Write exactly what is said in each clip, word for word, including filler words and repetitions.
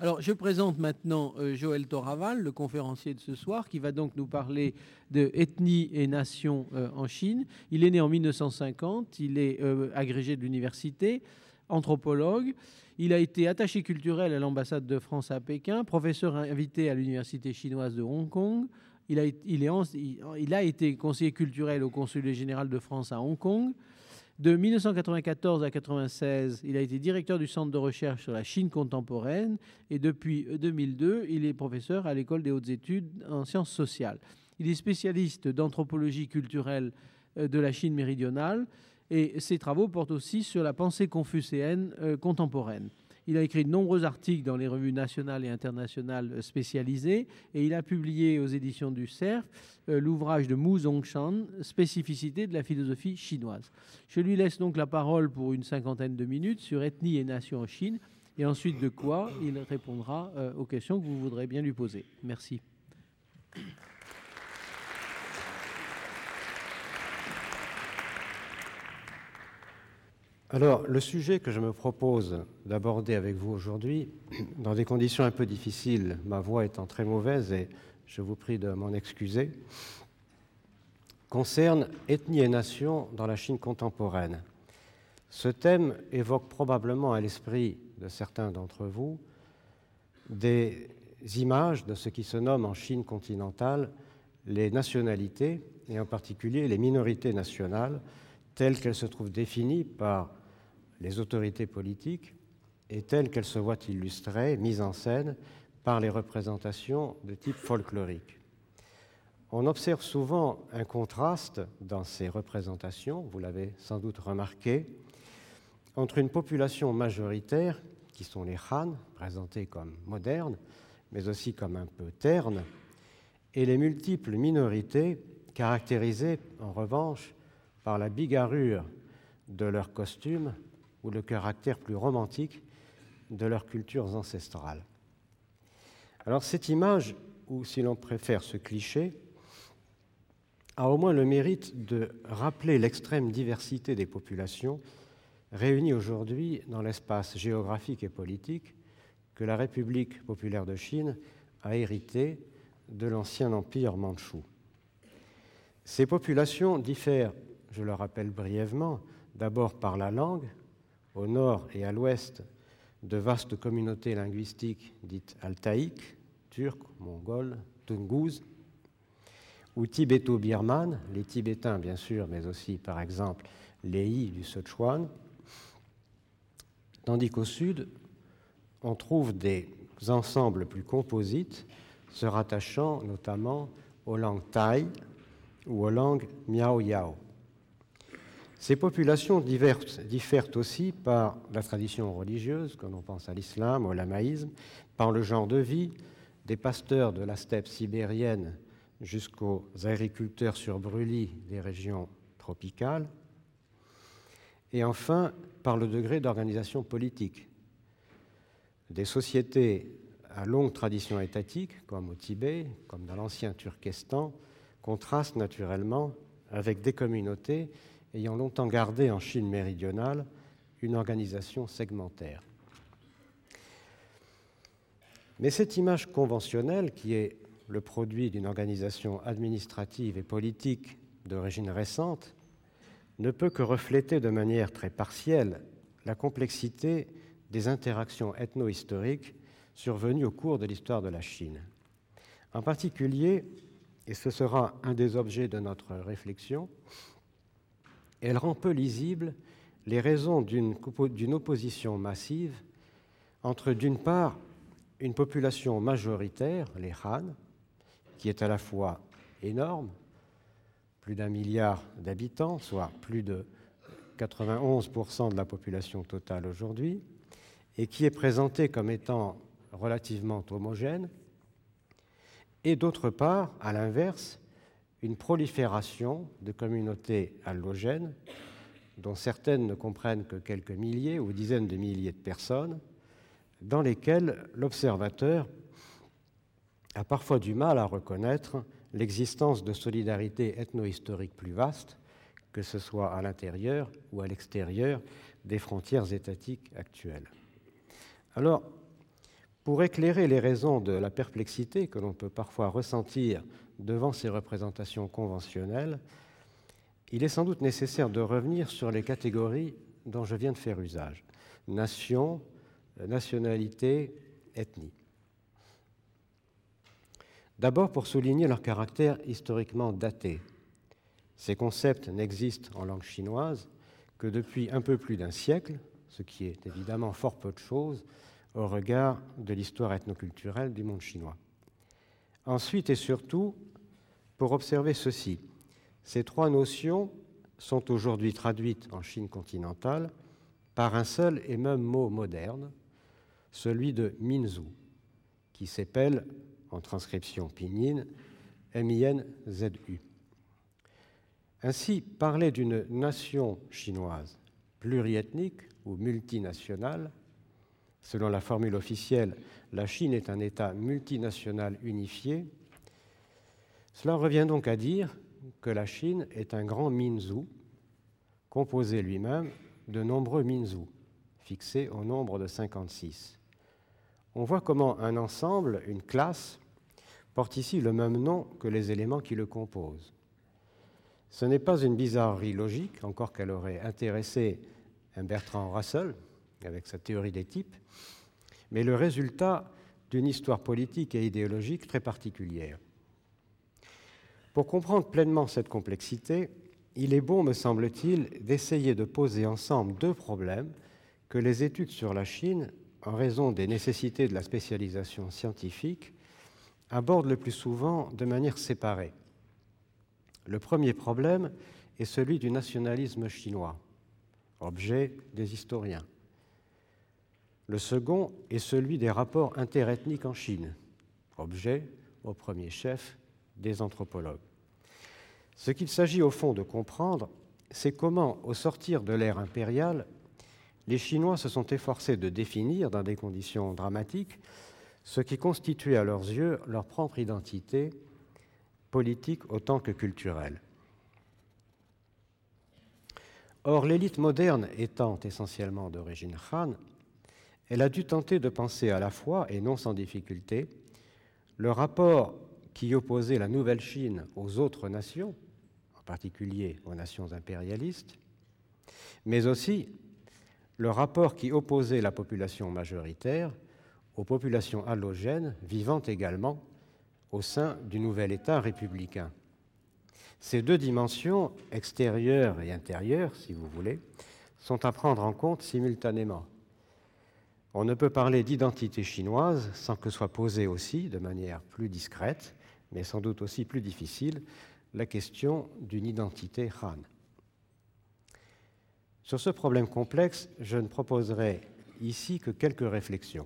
Alors, je présente maintenant euh, Joël Toraval, le conférencier de ce soir, qui va donc nous parler de ethnie et nation euh, en Chine. Il est né en mille neuf cent cinquante, il est euh, agrégé de l'université, anthropologue. Il a été attaché culturel à l'ambassade de France à Pékin, professeur invité à l'université chinoise de Hong Kong. Il a, il, est, il a été conseiller culturel au consulat général de France à Hong Kong. De mille neuf cent quatre-vingt-quatorze à mille neuf cent quatre-vingt-seize, il a été directeur du Centre de recherche sur la Chine contemporaine et depuis deux mille deux, il est professeur à l'École des hautes études en sciences sociales. Il est spécialiste d'anthropologie culturelle de la Chine méridionale et ses travaux portent aussi sur la pensée confucéenne contemporaine. Il a écrit de nombreux articles dans les revues nationales et internationales spécialisées et il a publié aux éditions du Cerf euh, l'ouvrage de Mu Zongshan, Spécificité de la philosophie chinoise. Je lui laisse donc la parole pour une cinquantaine de minutes sur ethnie et nation en Chine et ensuite de quoi il répondra euh, aux questions que vous voudrez bien lui poser. Merci. Alors, le sujet que je me propose d'aborder avec vous aujourd'hui, dans des conditions un peu difficiles, ma voix étant très mauvaise et je vous prie de m'en excuser, concerne ethnie et nation dans la Chine contemporaine. Ce thème évoque probablement à l'esprit de certains d'entre vous des images de ce qui se nomme en Chine continentale les nationalités, et en particulier les minorités nationales, telles qu'elles se trouvent définies par les autorités politiques et telles qu'elles se voient illustrées, mises en scène par les représentations de type folklorique. On observe souvent un contraste dans ces représentations, vous l'avez sans doute remarqué, entre une population majoritaire, qui sont les Han, présentés comme modernes, mais aussi comme un peu ternes, et les multiples minorités caractérisées, en revanche, par la bigarrure de leurs costumes ou le caractère plus romantique de leurs cultures ancestrales. Alors cette image, ou si l'on préfère ce cliché, a au moins le mérite de rappeler l'extrême diversité des populations réunies aujourd'hui dans l'espace géographique et politique que la République populaire de Chine a hérité de l'ancien empire mandchou. Ces populations diffèrent, je le rappelle brièvement, d'abord par la langue, au nord et à l'ouest de vastes communautés linguistiques dites altaïques, turques, mongoles, tungouzes, ou tibéto-birmanes, les Tibétains bien sûr, mais aussi par exemple les Yi du Sichuan, tandis qu'au sud, on trouve des ensembles plus composites se rattachant notamment aux langues thaï ou aux langues miao-yao. Ces populations diverses, diffèrent aussi par la tradition religieuse, quand on pense à l'islam, au lamaïsme, par le genre de vie, des pasteurs de la steppe sibérienne jusqu'aux agriculteurs sur brûlis des régions tropicales, et enfin par le degré d'organisation politique. Des sociétés à longue tradition étatique, comme au Tibet, comme dans l'ancien Turkestan, contrastent naturellement avec des communautés ayant longtemps gardé en Chine méridionale une organisation segmentaire. Mais cette image conventionnelle, qui est le produit d'une organisation administrative et politique d'origine récente, ne peut que refléter de manière très partielle la complexité des interactions ethno-historiques survenues au cours de l'histoire de la Chine. En particulier, et ce sera un des objets de notre réflexion, elle rend peu lisibles les raisons d'une, d'une opposition massive entre, d'une part, une population majoritaire, les Han, qui est à la fois énorme, plus d'un milliard d'habitants, soit plus de quatre-vingt-onze pour cent de la population totale aujourd'hui, et qui est présentée comme étant relativement homogène, et d'autre part, à l'inverse, une prolifération de communautés allogènes, dont certaines ne comprennent que quelques milliers ou dizaines de milliers de personnes, dans lesquelles l'observateur a parfois du mal à reconnaître l'existence de solidarités ethno-historiques plus vastes, que ce soit à l'intérieur ou à l'extérieur des frontières étatiques actuelles. Alors, Pour éclairer les raisons de la perplexité que l'on peut parfois ressentir devant ces représentations conventionnelles, il est sans doute nécessaire de revenir sur les catégories dont je viens de faire usage: nation, nationalité, ethnie. D'abord pour souligner leur caractère historiquement daté. Ces concepts n'existent en langue chinoise que depuis un peu plus d'un siècle, ce qui est évidemment fort peu de choses au regard de l'histoire ethnoculturelle du monde chinois. Ensuite et surtout, pour observer ceci: ces trois notions sont aujourd'hui traduites en Chine continentale par un seul et même mot moderne, celui de Minzu, qui s'épelle en transcription pinyin M I N Z U. Ainsi, parler d'une nation chinoise pluriethnique ou multinationale, selon la formule officielle, la Chine est un État multinational unifié, cela revient donc à dire que la Chine est un grand Minzu, composé lui-même de nombreux Minzu, fixés au nombre de cinquante-six. On voit comment un ensemble, une classe, porte ici le même nom que les éléments qui le composent. Ce n'est pas une bizarrerie logique, encore qu'elle aurait intéressé un Bertrand Russell avec sa théorie des types, mais le résultat d'une histoire politique et idéologique très particulière. Pour comprendre pleinement cette complexité, il est bon, me semble-t-il, d'essayer de poser ensemble deux problèmes que les études sur la Chine, en raison des nécessités de la spécialisation scientifique, abordent le plus souvent de manière séparée. Le premier problème est celui du nationalisme chinois, objet des historiens. Le second est celui des rapports interethniques en Chine, objet, au premier chef, des anthropologues. Ce qu'il s'agit au fond de comprendre, c'est comment, au sortir de l'ère impériale, les Chinois se sont efforcés de définir, dans des conditions dramatiques, ce qui constituait à leurs yeux leur propre identité, politique autant que culturelle. Or, l'élite moderne étant essentiellement d'origine Han, elle a dû tenter de penser à la fois, et non sans difficulté, le rapport qui opposait la Nouvelle Chine aux autres nations, en particulier aux nations impérialistes, mais aussi le rapport qui opposait la population majoritaire aux populations allogènes vivant également au sein du nouvel État républicain. Ces deux dimensions, extérieure et intérieure, si vous voulez, sont à prendre en compte simultanément. On ne peut parler d'identité chinoise sans que soit posée aussi, de manière plus discrète, mais sans doute aussi plus difficile, la question d'une identité Han. Sur ce problème complexe, je ne proposerai ici que quelques réflexions.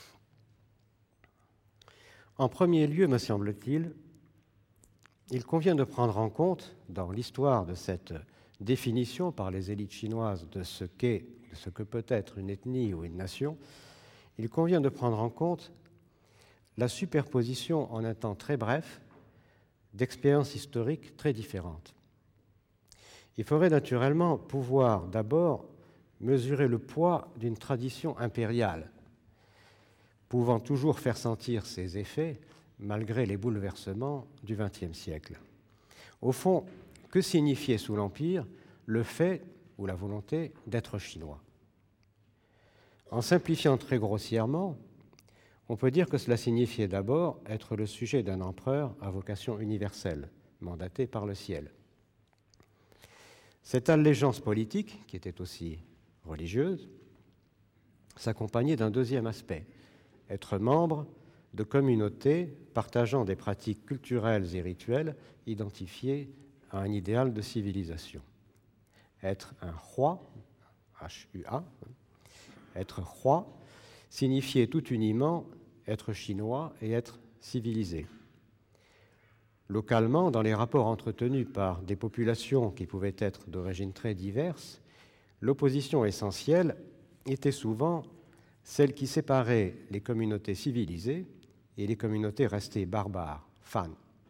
En premier lieu, me semble-t-il, il convient de prendre en compte, dans l'histoire de cette définition par les élites chinoises de ce qu'est, de ce que peut être une ethnie ou une nation, il convient de prendre en compte la superposition en un temps très bref d'expériences historiques très différentes. Il faudrait naturellement pouvoir d'abord mesurer le poids d'une tradition impériale, pouvant toujours faire sentir ses effets malgré les bouleversements du vingtième siècle. Au fond, que signifiait sous l'Empire le fait ou la volonté d'être chinois? En simplifiant très grossièrement, on peut dire que cela signifiait d'abord être le sujet d'un empereur à vocation universelle, mandaté par le ciel. Cette allégeance politique, qui était aussi religieuse, s'accompagnait d'un deuxième aspect, être membre de communautés partageant des pratiques culturelles et rituelles identifiées à un idéal de civilisation. Être un roi, H U A, être roi, signifiait tout uniment être chinois et être civilisé. Localement, dans les rapports entretenus par des populations qui pouvaient être d'origines très diverses, l'opposition essentielle était souvent celle qui séparait les communautés civilisées et les communautés restées barbares, Han.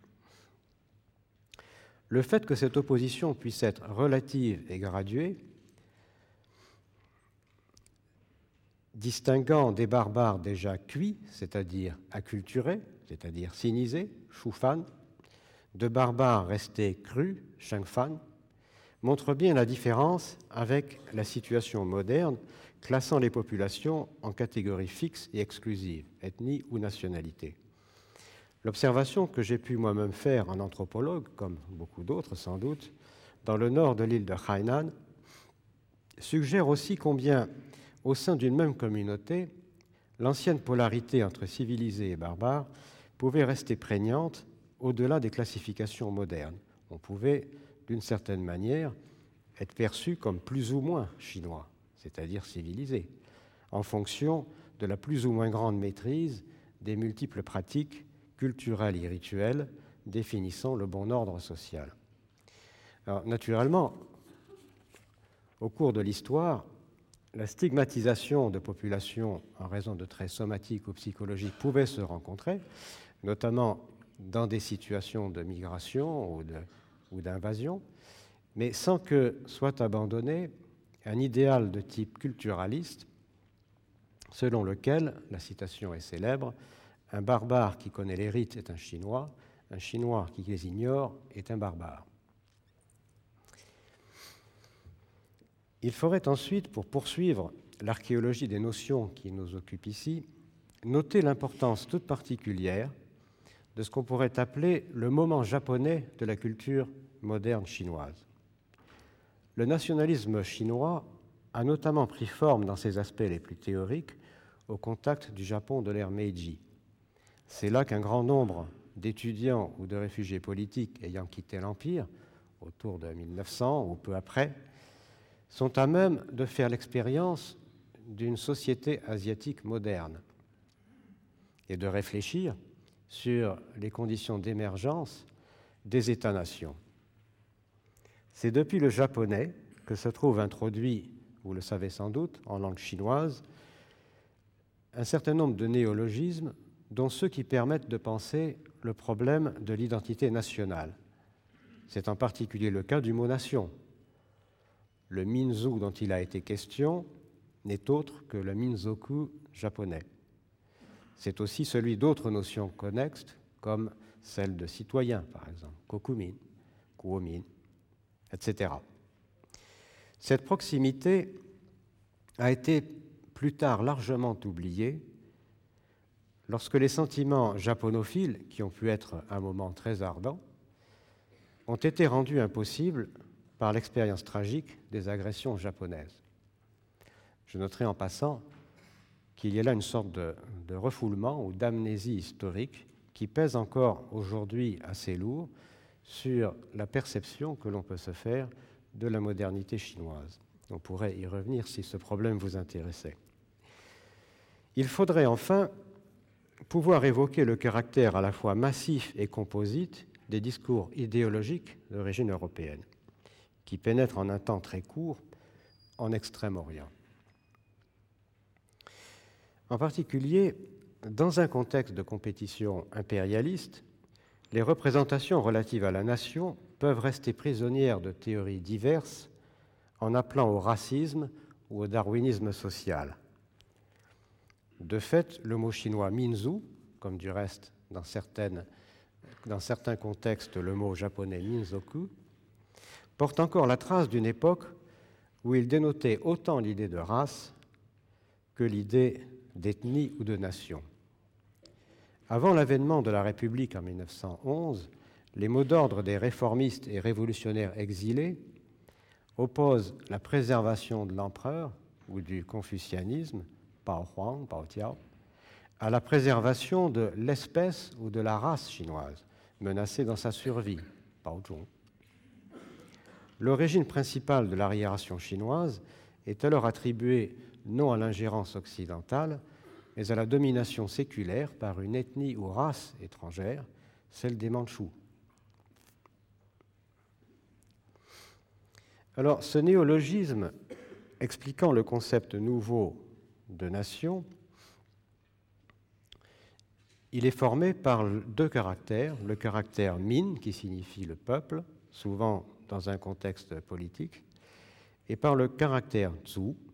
Le fait que cette opposition puisse être relative et graduée distinguant des barbares déjà cuits, c'est-à-dire acculturés, c'est-à-dire sinisés, Shufan, de barbares restés crus, Shengfan, montre bien la différence avec la situation moderne, classant les populations en catégories fixes et exclusives, ethnie ou nationalité. L'observation que j'ai pu moi-même faire en anthropologue, comme beaucoup d'autres sans doute, dans le nord de l'île de Hainan, suggère aussi combien, au sein d'une même communauté, l'ancienne polarité entre civilisés et barbares pouvait rester prégnante au-delà des classifications modernes. On pouvait, d'une certaine manière, être perçu comme plus ou moins chinois, c'est-à-dire civilisé, en fonction de la plus ou moins grande maîtrise des multiples pratiques culturelles et rituelles définissant le bon ordre social. Alors, naturellement, au cours de l'histoire, la stigmatisation de populations en raison de traits somatiques ou psychologiques pouvait se rencontrer, notamment dans des situations de migration ou, de, ou d'invasion, mais sans que soit abandonné un idéal de type culturaliste selon lequel, la citation est célèbre, « Un barbare qui connaît les rites est un Chinois, un Chinois qui les ignore est un barbare ». Il faudrait ensuite, pour poursuivre l'archéologie des notions qui nous occupe ici, noter l'importance toute particulière de ce qu'on pourrait appeler le moment japonais de la culture moderne chinoise. Le nationalisme chinois a notamment pris forme dans ses aspects les plus théoriques au contact du Japon de l'ère Meiji. C'est là qu'un grand nombre d'étudiants ou de réfugiés politiques ayant quitté l'Empire, autour de mille neuf cents ou peu après, sont à même de faire l'expérience d'une société asiatique moderne et de réfléchir sur les conditions d'émergence des États-nations. C'est depuis le japonais que se trouve introduit, vous le savez sans doute, en langue chinoise, un certain nombre de néologismes, dont ceux qui permettent de penser le problème de l'identité nationale. C'est en particulier le cas du mot « nation ». Le minzu dont il a été question n'est autre que le minzoku japonais. C'est aussi celui d'autres notions connexes, comme celle de citoyen, par exemple, kokumin, kuomin, et cetera. Cette proximité a été plus tard largement oubliée lorsque les sentiments japonophiles, qui ont pu être un moment très ardent, ont été rendus impossibles par l'expérience tragique des agressions japonaises. Je noterai en passant qu'il y a là une sorte de, de refoulement ou d'amnésie historique qui pèse encore aujourd'hui assez lourd sur la perception que l'on peut se faire de la modernité chinoise. On pourrait y revenir si ce problème vous intéressait. Il faudrait enfin pouvoir évoquer le caractère à la fois massif et composite des discours idéologiques d'origine européenne, qui pénètrent en un temps très court en Extrême-Orient. En particulier, dans un contexte de compétition impérialiste, les représentations relatives à la nation peuvent rester prisonnières de théories diverses en appelant au racisme ou au darwinisme social. De fait, le mot chinois minzu, comme du reste dans, certaines, dans certains contextes le mot japonais minzoku, porte encore la trace d'une époque où il dénotait autant l'idée de race que l'idée d'ethnie ou de nation. Avant l'avènement de la République en mille neuf cent onze, les mots d'ordre des réformistes et révolutionnaires exilés opposent la préservation de l'empereur ou du confucianisme, Bao Huang, Bao Tiao, à la préservation de l'espèce ou de la race chinoise, menacée dans sa survie, Bao Zhong. L'origine principale de l'arriération chinoise est alors attribuée non à l'ingérence occidentale, mais à la domination séculaire par une ethnie ou race étrangère, celle des Mandchous. Alors, ce néologisme expliquant le concept nouveau de nation, il est formé par deux caractères, le caractère min, qui signifie le peuple, souvent dans un contexte politique, et par le caractère tsu,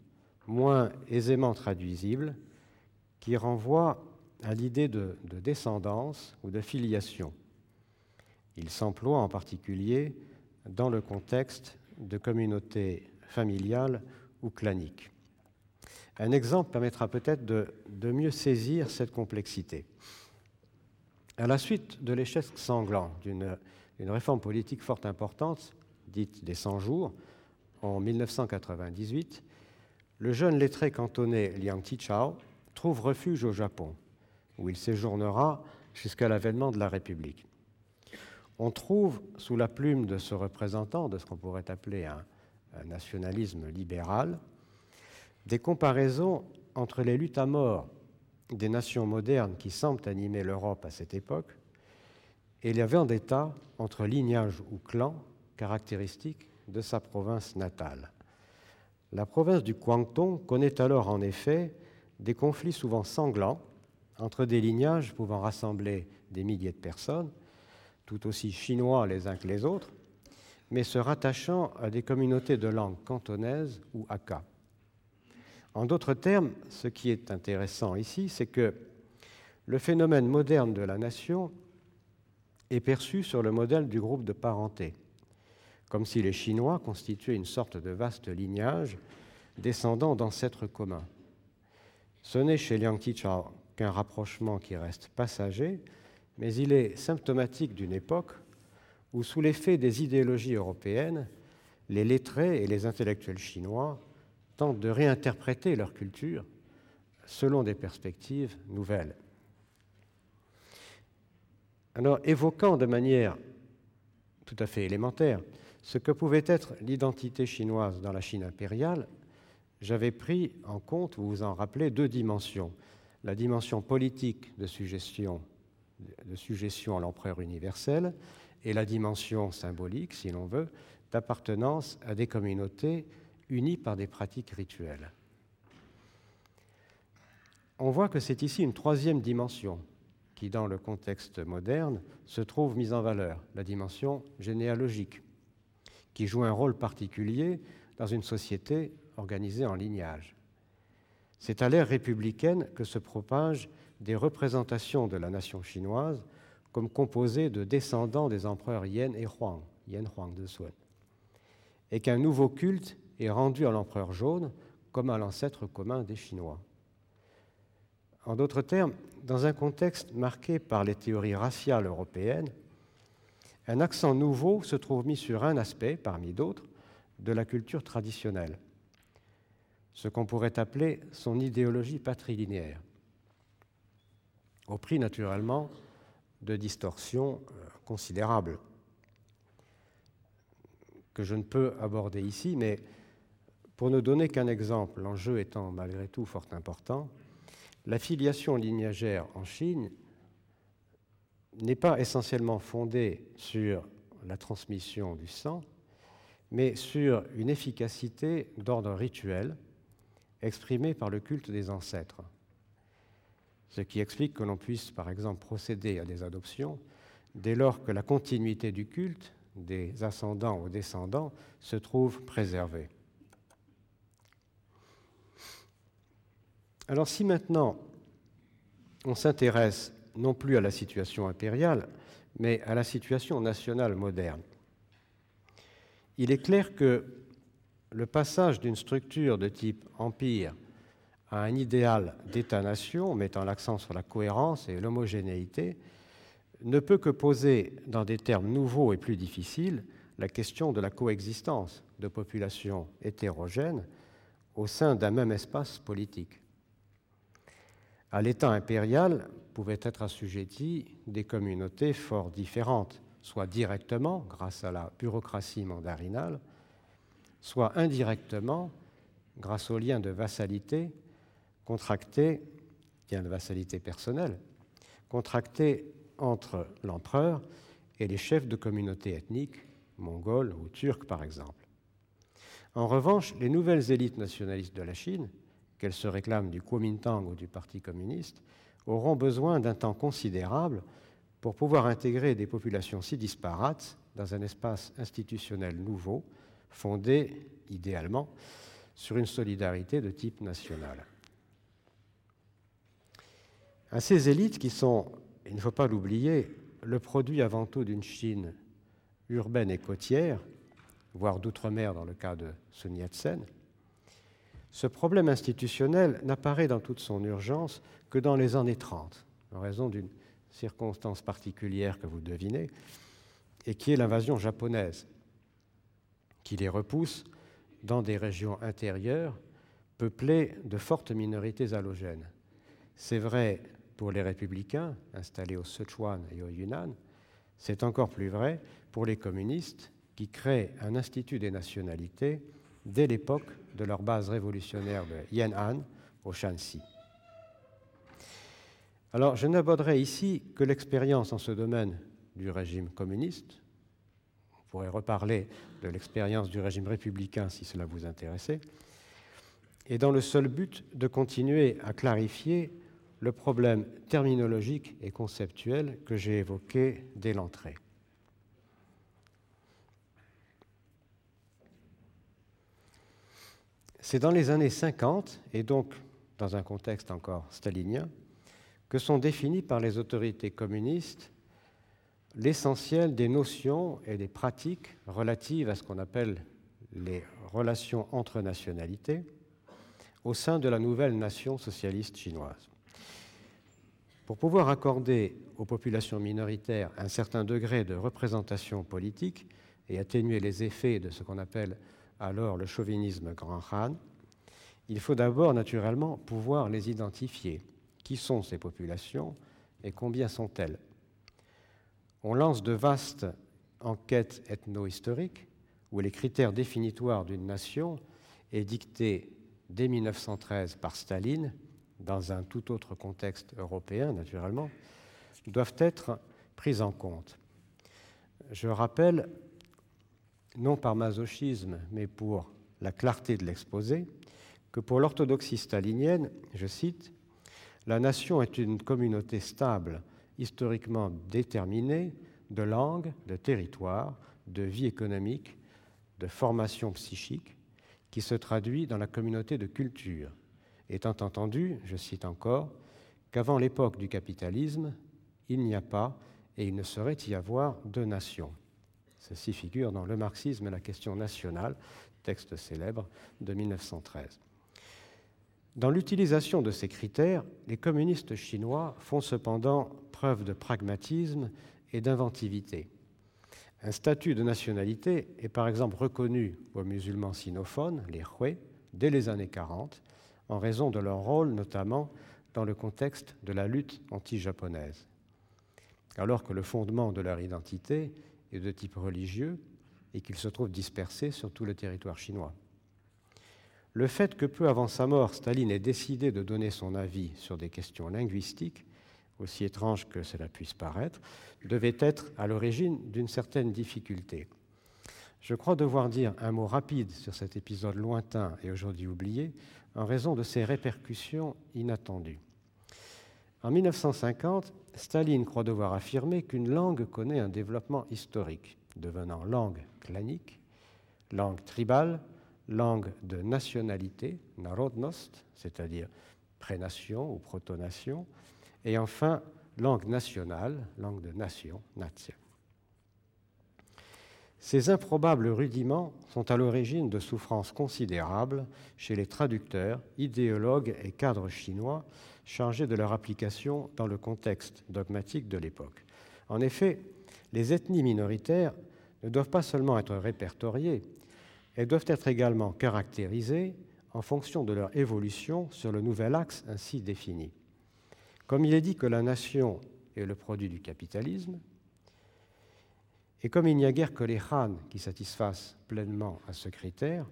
moins aisément traduisible, qui renvoie à l'idée de, de descendance ou de filiation. Il s'emploie en particulier dans le contexte de communautés familiales ou claniques. Un exemple permettra peut-être de, de mieux saisir cette complexité. À la suite de l'échec sanglant d'une une réforme politique fort importante, dite des cent jours, en mille neuf cent quatre-vingt-dix-huit, le jeune lettré cantonais Liang Qichao trouve refuge au Japon, où il séjournera jusqu'à l'avènement de la République. On trouve, sous la plume de ce représentant de ce qu'on pourrait appeler un, un nationalisme libéral, des comparaisons entre les luttes à mort des nations modernes qui semblent animer l'Europe à cette époque et les vendettas entre lignages ou clans caractéristiques de sa province natale. La province du Guangdong connaît alors en effet des conflits souvent sanglants entre des lignages pouvant rassembler des milliers de personnes, tout aussi chinois les uns que les autres, mais se rattachant à des communautés de langue cantonaise ou hakka. En d'autres termes, ce qui est intéressant ici, c'est que le phénomène moderne de la nation est perçu sur le modèle du groupe de parenté, comme si les Chinois constituaient une sorte de vaste lignage descendant d'ancêtres communs. Ce n'est chez Liang Qichao qu'un rapprochement qui reste passager, mais il est symptomatique d'une époque où, sous l'effet des idéologies européennes, les lettrés et les intellectuels chinois tentent de réinterpréter leur culture selon des perspectives nouvelles. Alors, évoquant de manière tout à fait élémentaire ce que pouvait être l'identité chinoise dans la Chine impériale, j'avais pris en compte, vous vous en rappelez, deux dimensions. La dimension politique de suggestion, de suggestion à l'empereur universel et la dimension symbolique, si l'on veut, d'appartenance à des communautés unies par des pratiques rituelles. On voit que c'est ici une troisième dimension qui, dans le contexte moderne, se trouve mise en valeur, la dimension généalogique, qui joue un rôle particulier dans une société organisée en lignage. C'est à l'ère républicaine que se propagent des représentations de la nation chinoise comme composée de descendants des empereurs Yan et Huang, Yan Huang de Sun, et qu'un nouveau culte est rendu à l'empereur jaune comme à l'ancêtre commun des Chinois. En d'autres termes, dans un contexte marqué par les théories raciales européennes, un accent nouveau se trouve mis sur un aspect, parmi d'autres, de la culture traditionnelle, ce qu'on pourrait appeler son idéologie patrilinéaire, au prix naturellement de distorsions considérables que je ne peux aborder ici, mais pour ne donner qu'un exemple, l'enjeu étant malgré tout fort important, la filiation lignagère en Chine n'est pas essentiellement fondée sur la transmission du sang, mais sur une efficacité d'ordre rituel exprimée par le culte des ancêtres, ce qui explique que l'on puisse, par exemple, procéder à des adoptions dès lors que la continuité du culte, des ascendants aux descendants, se trouve préservée. Alors si maintenant on s'intéresse non plus à la situation impériale, mais à la situation nationale moderne, il est clair que le passage d'une structure de type empire à un idéal d'État-nation mettant l'accent sur la cohérence et l'homogénéité ne peut que poser, dans des termes nouveaux et plus difficiles, la question de la coexistence de populations hétérogènes au sein d'un même espace politique. À l'État impérial pouvaient être assujetties des communautés fort différentes, soit directement, grâce à la bureaucratie mandarinale, soit indirectement, grâce aux liens de vassalité contractés, liens de vassalité personnelle, contractés entre l'empereur et les chefs de communautés ethniques, mongols ou turcs par exemple. En revanche, les nouvelles élites nationalistes de la Chine, qu'elles se réclament du Kuomintang ou du Parti communiste, auront besoin d'un temps considérable pour pouvoir intégrer des populations si disparates dans un espace institutionnel nouveau, fondé, idéalement, sur une solidarité de type national. À ces élites qui sont, il ne faut pas l'oublier, le produit avant tout d'une Chine urbaine et côtière, voire d'outre-mer dans le cas de Sun Yat-sen, ce problème institutionnel n'apparaît dans toute son urgence que dans les années trente, en raison d'une circonstance particulière que vous devinez, et qui est l'invasion japonaise, qui les repousse dans des régions intérieures peuplées de fortes minorités allogènes. C'est vrai pour les républicains installés au Sichuan et au Yunnan, c'est encore plus vrai pour les communistes qui créent un institut des nationalités dès l'époque de leur base révolutionnaire de Yan'an au Shanxi. Alors, je n'aborderai ici que l'expérience en ce domaine du régime communiste. On pourrait reparler de l'expérience du régime républicain si cela vous intéressait, et dans le seul but de continuer à clarifier le problème terminologique et conceptuel que j'ai évoqué dès l'entrée. C'est dans les années cinquante, et donc dans un contexte encore stalinien, que sont définis par les autorités communistes l'essentiel des notions et des pratiques relatives à ce qu'on appelle les relations entre nationalités au sein de la nouvelle nation socialiste chinoise. Pour pouvoir accorder aux populations minoritaires un certain degré de représentation politique et atténuer les effets de ce qu'on appelle alors le chauvinisme grand Han, il faut d'abord naturellement pouvoir les identifier. Qui sont ces populations et combien sont-elles? On lance de vastes enquêtes ethno-historiques où les critères définitoires d'une nation, édictés dès mille neuf cent treize par Staline, dans un tout autre contexte européen naturellement, doivent être pris en compte. Je rappelle, non par masochisme, mais pour la clarté de l'exposé, que pour l'orthodoxie stalinienne, je cite, « La nation est une communauté stable, historiquement déterminée, de langue, de territoire, de vie économique, de formation psychique, qui se traduit dans la communauté de culture, étant entendu, je cite encore, qu'avant l'époque du capitalisme, il n'y a pas et il ne saurait y avoir de nation. » Ceci figure dans Le marxisme et la question nationale, texte célèbre de mille neuf cent treize. Dans l'utilisation de ces critères, les communistes chinois font cependant preuve de pragmatisme et d'inventivité. Un statut de nationalité est par exemple reconnu aux musulmans sinophones, les Hui, dès les années quarante, en raison de leur rôle notamment dans le contexte de la lutte anti-japonaise. Alors que le fondement de leur identité est de type religieux et qu'ils se trouvent dispersés sur tout le territoire chinois. Le fait que peu avant sa mort, Staline ait décidé de donner son avis sur des questions linguistiques, aussi étrange que cela puisse paraître, devait être à l'origine d'une certaine difficulté. Je crois devoir dire un mot rapide sur cet épisode lointain et aujourd'hui oublié en raison de ses répercussions inattendues. En mille neuf cent cinquante, Staline croit devoir affirmer qu'une langue connaît un développement historique, devenant langue clanique, langue tribale, langue de nationalité, narodnost, c'est-à-dire prénation ou protonation, et enfin langue nationale, langue de nation, nation. Ces improbables rudiments sont à l'origine de souffrances considérables chez les traducteurs, idéologues et cadres chinois chargés de leur application dans le contexte dogmatique de l'époque. En effet, les ethnies minoritaires ne doivent pas seulement être répertoriées, elles doivent être également caractérisées en fonction de leur évolution sur le nouvel axe ainsi défini. Comme il est dit que la nation est le produit du capitalisme, et comme il n'y a guère que les Han qui satisfassent pleinement à ce critère,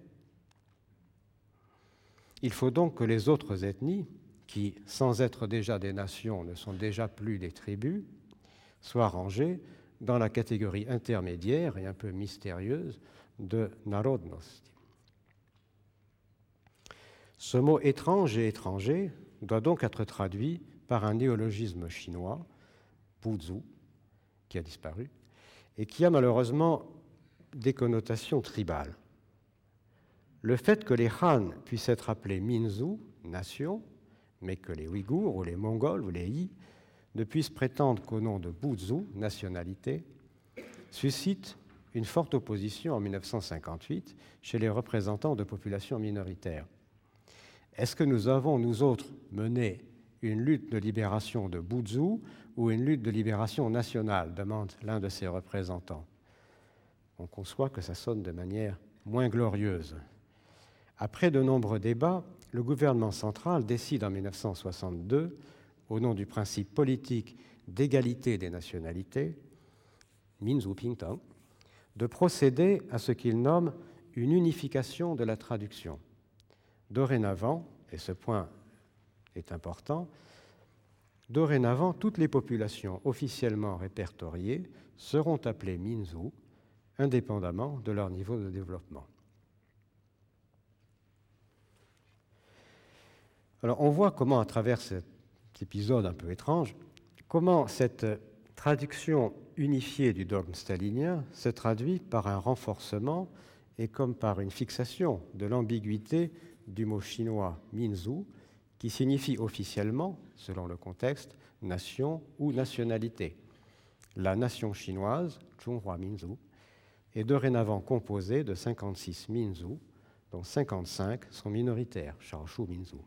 il faut donc que les autres ethnies, qui, sans être déjà des nations, ne sont déjà plus des tribus, soient rangées dans la catégorie intermédiaire et un peu mystérieuse de narodnost. Ce mot étrange et étranger doit donc être traduit par un néologisme chinois, puzu, qui a disparu, et qui a malheureusement des connotations tribales. le fait que les Han puissent être appelés Minzu, nation, mais que les Ouïghours ou les Mongols ou les Yi ne puissent prétendre qu'au nom de Buzu, nationalité, suscite une forte opposition en mille neuf cent cinquante-huit chez les représentants de populations minoritaires. Est-ce que nous avons, nous autres, mené une lutte de libération de Buzu ou une lutte de libération nationale, demande l'un de ses représentants. On conçoit que ça sonne de manière moins glorieuse. Après de nombreux débats, le gouvernement central décide en mille neuf cent soixante-deux, au nom du principe politique d'égalité des nationalités, Minzu Pingtang, de procéder à ce qu'il nomme une unification de la traduction. Dorénavant, et ce point est important, dorénavant, toutes les populations officiellement répertoriées seront appelées Minzu, indépendamment de leur niveau de développement. Alors, on voit comment, à travers cet épisode un peu étrange, comment cette traduction unifiée du dogme stalinien se traduit par un renforcement et comme par une fixation de l'ambiguïté du mot chinois Minzu, qui signifie officiellement, selon le contexte, nation ou nationalité. La nation chinoise, Zhonghua Minzu, est dorénavant composée de cinquante-six Minzu, dont cinquante-cinq sont minoritaires, Shaoshu Minzu.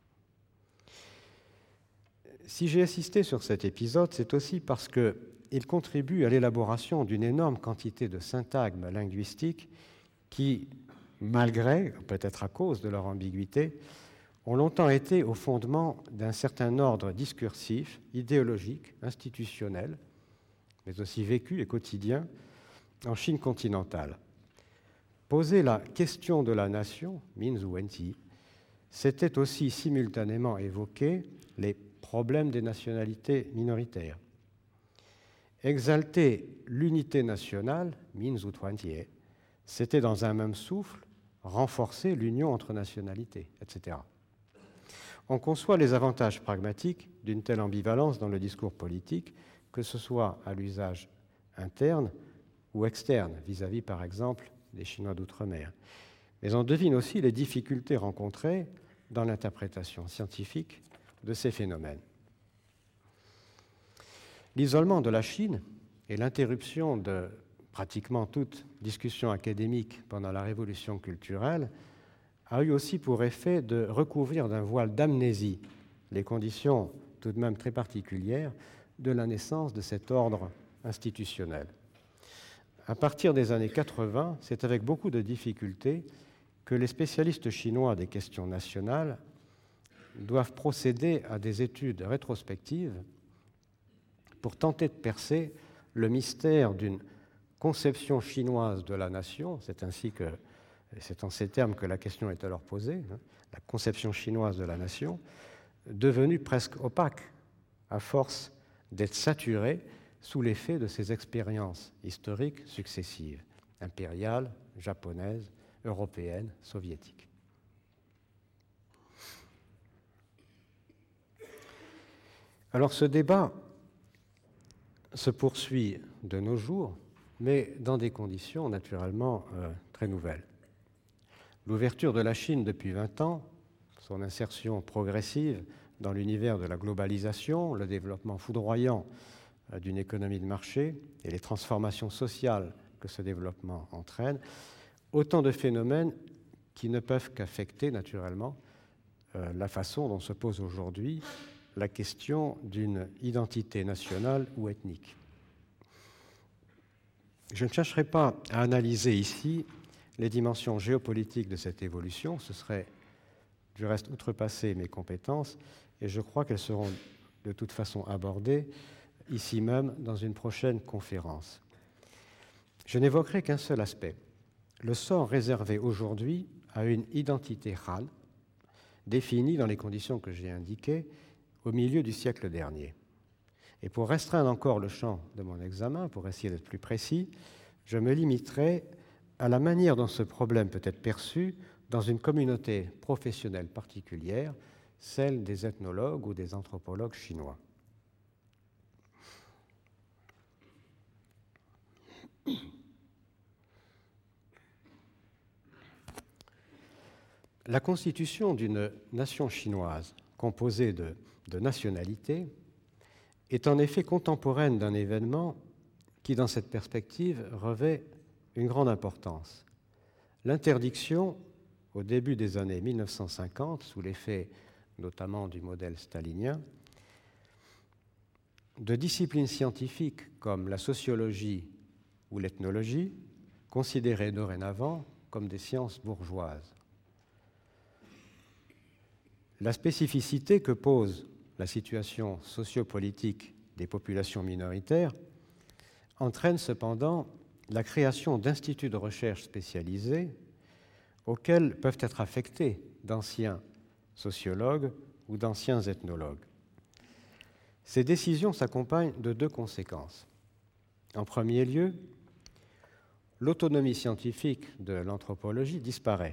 Si j'ai insisté sur cet épisode, c'est aussi parce qu'il contribue à l'élaboration d'une énorme quantité de syntagmes linguistiques qui, malgré, peut-être à cause de leur ambiguïté, ont longtemps été au fondement d'un certain ordre discursif, idéologique, institutionnel, mais aussi vécu et quotidien en Chine continentale. Poser la question de la nation, Minzu Wenti, c'était aussi simultanément évoquer les problèmes des nationalités minoritaires. Exalter l'unité nationale, Minzu Tuantie, c'était dans un même souffle renforcer l'union entre nationalités, et cetera. On conçoit les avantages pragmatiques d'une telle ambivalence dans le discours politique, que ce soit à l'usage interne ou externe, vis-à-vis, par exemple, des Chinois d'outre-mer. Mais on devine aussi les difficultés rencontrées dans l'interprétation scientifique de ces phénomènes. L'isolement de la Chine et l'interruption de pratiquement toute discussion académique pendant la révolution culturelle a eu aussi pour effet de recouvrir d'un voile d'amnésie les conditions tout de même très particulières de la naissance de cet ordre institutionnel. À partir des années quatre-vingts, c'est avec beaucoup de difficultés que les spécialistes chinois des questions nationales doivent procéder à des études rétrospectives pour tenter de percer le mystère d'une conception chinoise de la nation, c'est ainsi que, c'est en ces termes que la question est alors posée, hein, la conception chinoise de la nation, devenue presque opaque à force d'être saturée sous l'effet de ces expériences historiques successives, impériales, japonaises, européennes, soviétiques. Alors ce débat se poursuit de nos jours, mais dans des conditions naturellement euh, très nouvelles. L'ouverture de la Chine depuis vingt ans, son insertion progressive dans l'univers de la globalisation, le développement foudroyant euh, d'une économie de marché et les transformations sociales que ce développement entraîne, autant de phénomènes qui ne peuvent qu'affecter naturellement euh, la façon dont se pose aujourd'hui la question d'une identité nationale ou ethnique. Je ne chercherai pas à analyser ici les dimensions géopolitiques de cette évolution, ce serait du reste outrepasser mes compétences, et je crois qu'elles seront de toute façon abordées ici même dans une prochaine conférence. Je n'évoquerai qu'un seul aspect, le sort réservé aujourd'hui à une identité Han, définie dans les conditions que j'ai indiquées au milieu du siècle dernier. Et pour restreindre encore le champ de mon examen, pour essayer d'être plus précis, je me limiterai à la manière dont ce problème peut être perçu dans une communauté professionnelle particulière, celle des ethnologues ou des anthropologues chinois. La constitution d'une nation chinoise composée de, de nationalités est en effet contemporaine d'un événement qui, dans cette perspective, revêt une grande importance. L'interdiction, au début des années mille neuf cent cinquante, sous l'effet notamment du modèle stalinien, de disciplines scientifiques comme la sociologie ou l'ethnologie, considérées dorénavant comme des sciences bourgeoises. La spécificité que pose la situation sociopolitique des populations minoritaires entraîne cependant la création d'instituts de recherche spécialisés auxquels peuvent être affectés d'anciens sociologues ou d'anciens ethnologues. Ces décisions s'accompagnent de deux conséquences. En premier lieu, l'autonomie scientifique de l'anthropologie disparaît.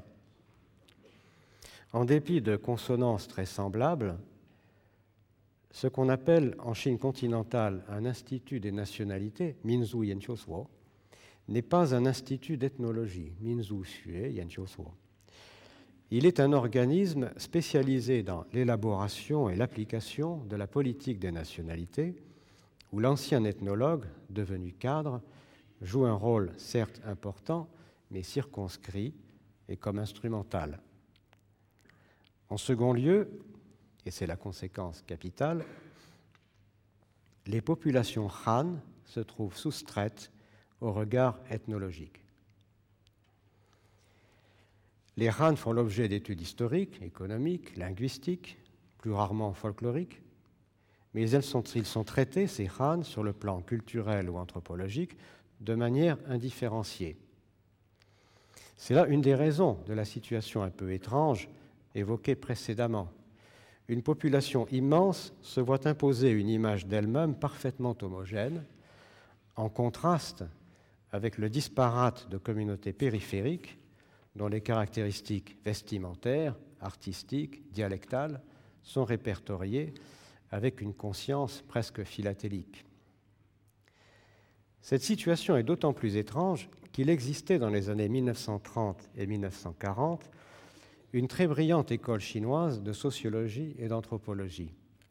En dépit de consonances très semblables, ce qu'on appelle en Chine continentale un institut des nationalités, Minzu Yanqiusuo, n'est pas un institut d'ethnologie, Minzu Xue Yanqiusuo. Il est un organisme spécialisé dans l'élaboration et l'application de la politique des nationalités, où l'ancien ethnologue, devenu cadre, joue un rôle certes important, mais circonscrit et comme instrumental. En second lieu, et c'est la conséquence capitale, les populations Han se trouvent soustraites au regard ethnologique. Les Han font l'objet d'études historiques, économiques, linguistiques, plus rarement folkloriques, mais elles sont, ils sont traités, ces Han, sur le plan culturel ou anthropologique, de manière indifférenciée. C'est là une des raisons de la situation un peu étrange évoquée précédemment. Une population immense se voit imposer une image d'elle-même parfaitement homogène, en contraste avec le disparate de communautés périphériques dont les caractéristiques vestimentaires, artistiques, dialectales sont répertoriées avec une conscience presque philatélique. Cette situation est d'autant plus étrange qu'il existait dans les années mille neuf cent trente et mille neuf cent quarante une très brillante école chinoise de sociologie et d'anthropologie.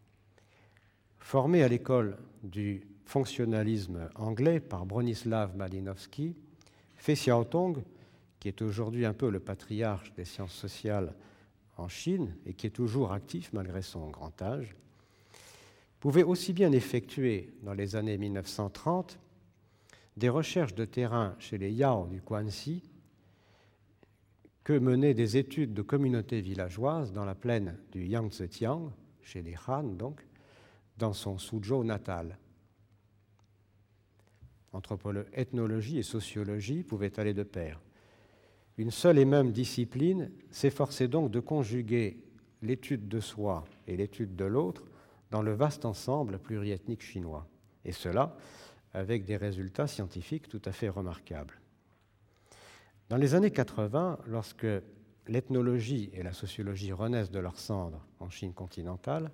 Formée à l'école du fonctionnalisme anglais par Bronislaw Malinowski, Fei Xiaotong, qui est aujourd'hui un peu le patriarche des sciences sociales en Chine et qui est toujours actif malgré son grand âge, pouvait aussi bien effectuer dans les années mille neuf cent trente des recherches de terrain chez les Yao du Guangxi que mener des études de communautés villageoises dans la plaine du Yangtze-Kiang, chez les Han donc, dans son Suzhou natal. Anthropologie, ethnologie et sociologie pouvaient aller de pair. Une seule et même discipline s'efforçait donc de conjuguer l'étude de soi et l'étude de l'autre dans le vaste ensemble pluriethnique chinois, et cela avec des résultats scientifiques tout à fait remarquables. Dans les années quatre-vingts, lorsque l'ethnologie et la sociologie renaissent de leurs cendres en Chine continentale,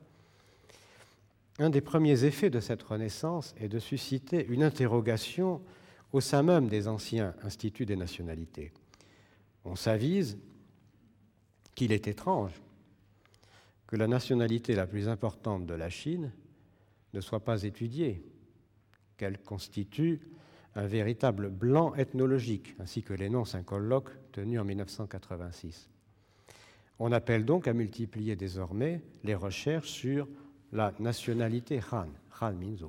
un des premiers effets de cette renaissance est de susciter une interrogation au sein même des anciens instituts des nationalités. On s'avise qu'il est étrange que la nationalité la plus importante de la Chine ne soit pas étudiée, qu'elle constitue un véritable blanc ethnologique, ainsi que l'énonce un colloque tenu en mille neuf cent quatre-vingt-six. On appelle donc à multiplier désormais les recherches sur la nationalité Han, Han Minzu.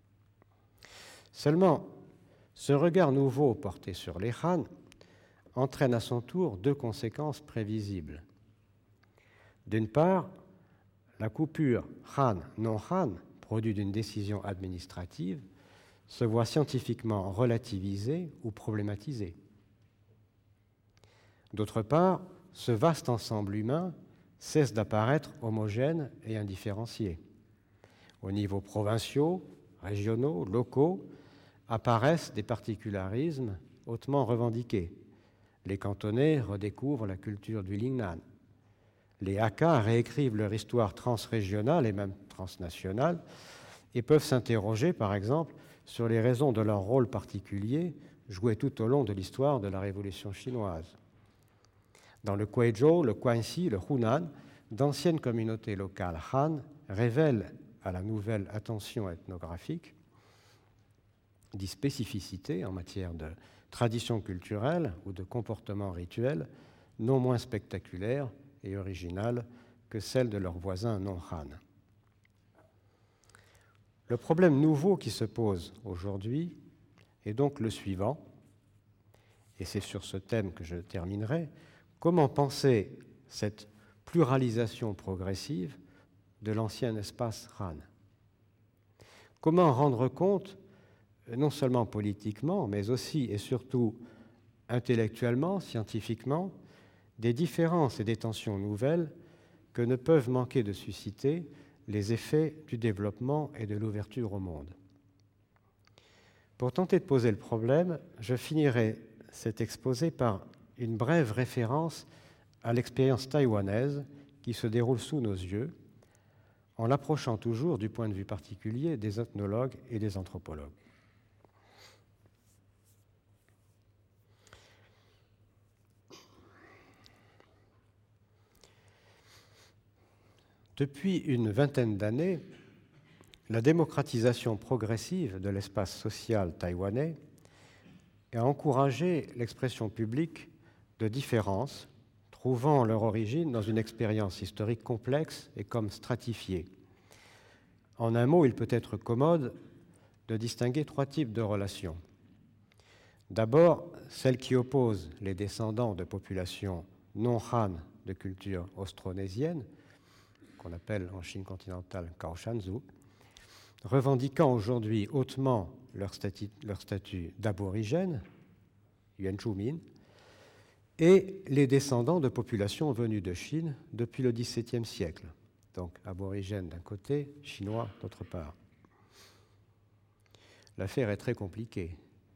Seulement, ce regard nouveau porté sur les Han entraîne à son tour deux conséquences prévisibles. D'une part, la coupure Han-non-Han, produit d'une décision administrative, se voit scientifiquement relativisée ou problématisée. D'autre part, ce vaste ensemble humain cesse d'apparaître homogène et indifférencié. Au niveau provinciaux, régionaux, locaux, apparaissent des particularismes hautement revendiqués. Les cantonais redécouvrent la culture du Lingnan. Les Hakka réécrivent leur histoire transrégionale et même transnationale et peuvent s'interroger, par exemple, sur les raisons de leur rôle particulier joué tout au long de l'histoire de la Révolution chinoise. Dans le Kweijo, le Kwanxi, le Hunan, d'anciennes communautés locales Han révèlent à la nouvelle attention ethnographique des spécificités en matière de tradition culturelle ou de comportement rituel non moins spectaculaires et originales que celles de leurs voisins non Han. Le problème nouveau qui se pose aujourd'hui est donc le suivant, et c'est sur ce thème que je terminerai. Comment penser cette pluralisation progressive de l'ancien espace Han? Comment rendre compte, non seulement politiquement, mais aussi et surtout intellectuellement, scientifiquement, des différences et des tensions nouvelles que ne peuvent manquer de susciter les effets du développement et de l'ouverture au monde? Pour tenter de poser le problème, je finirai cet exposé par une brève référence à l'expérience taïwanaise qui se déroule sous nos yeux, en l'approchant toujours du point de vue particulier des ethnologues et des anthropologues. Depuis une vingtaine d'années, la démocratisation progressive de l'espace social taïwanais a encouragé l'expression publique de différences trouvant leur origine dans une expérience historique complexe et comme stratifiée. En un mot, il peut être commode de distinguer trois types de relations. D'abord, celles qui opposent les descendants de populations non Han de culture austronésienne, qu'on appelle en Chine continentale Kaoshanzu, revendiquant aujourd'hui hautement leur statut, leur statut d'aborigène, Yuan-Chumin, et les descendants de populations venues de Chine depuis le dix-septième siècle, donc aborigènes d'un côté, chinois d'autre part. L'affaire est très compliquée.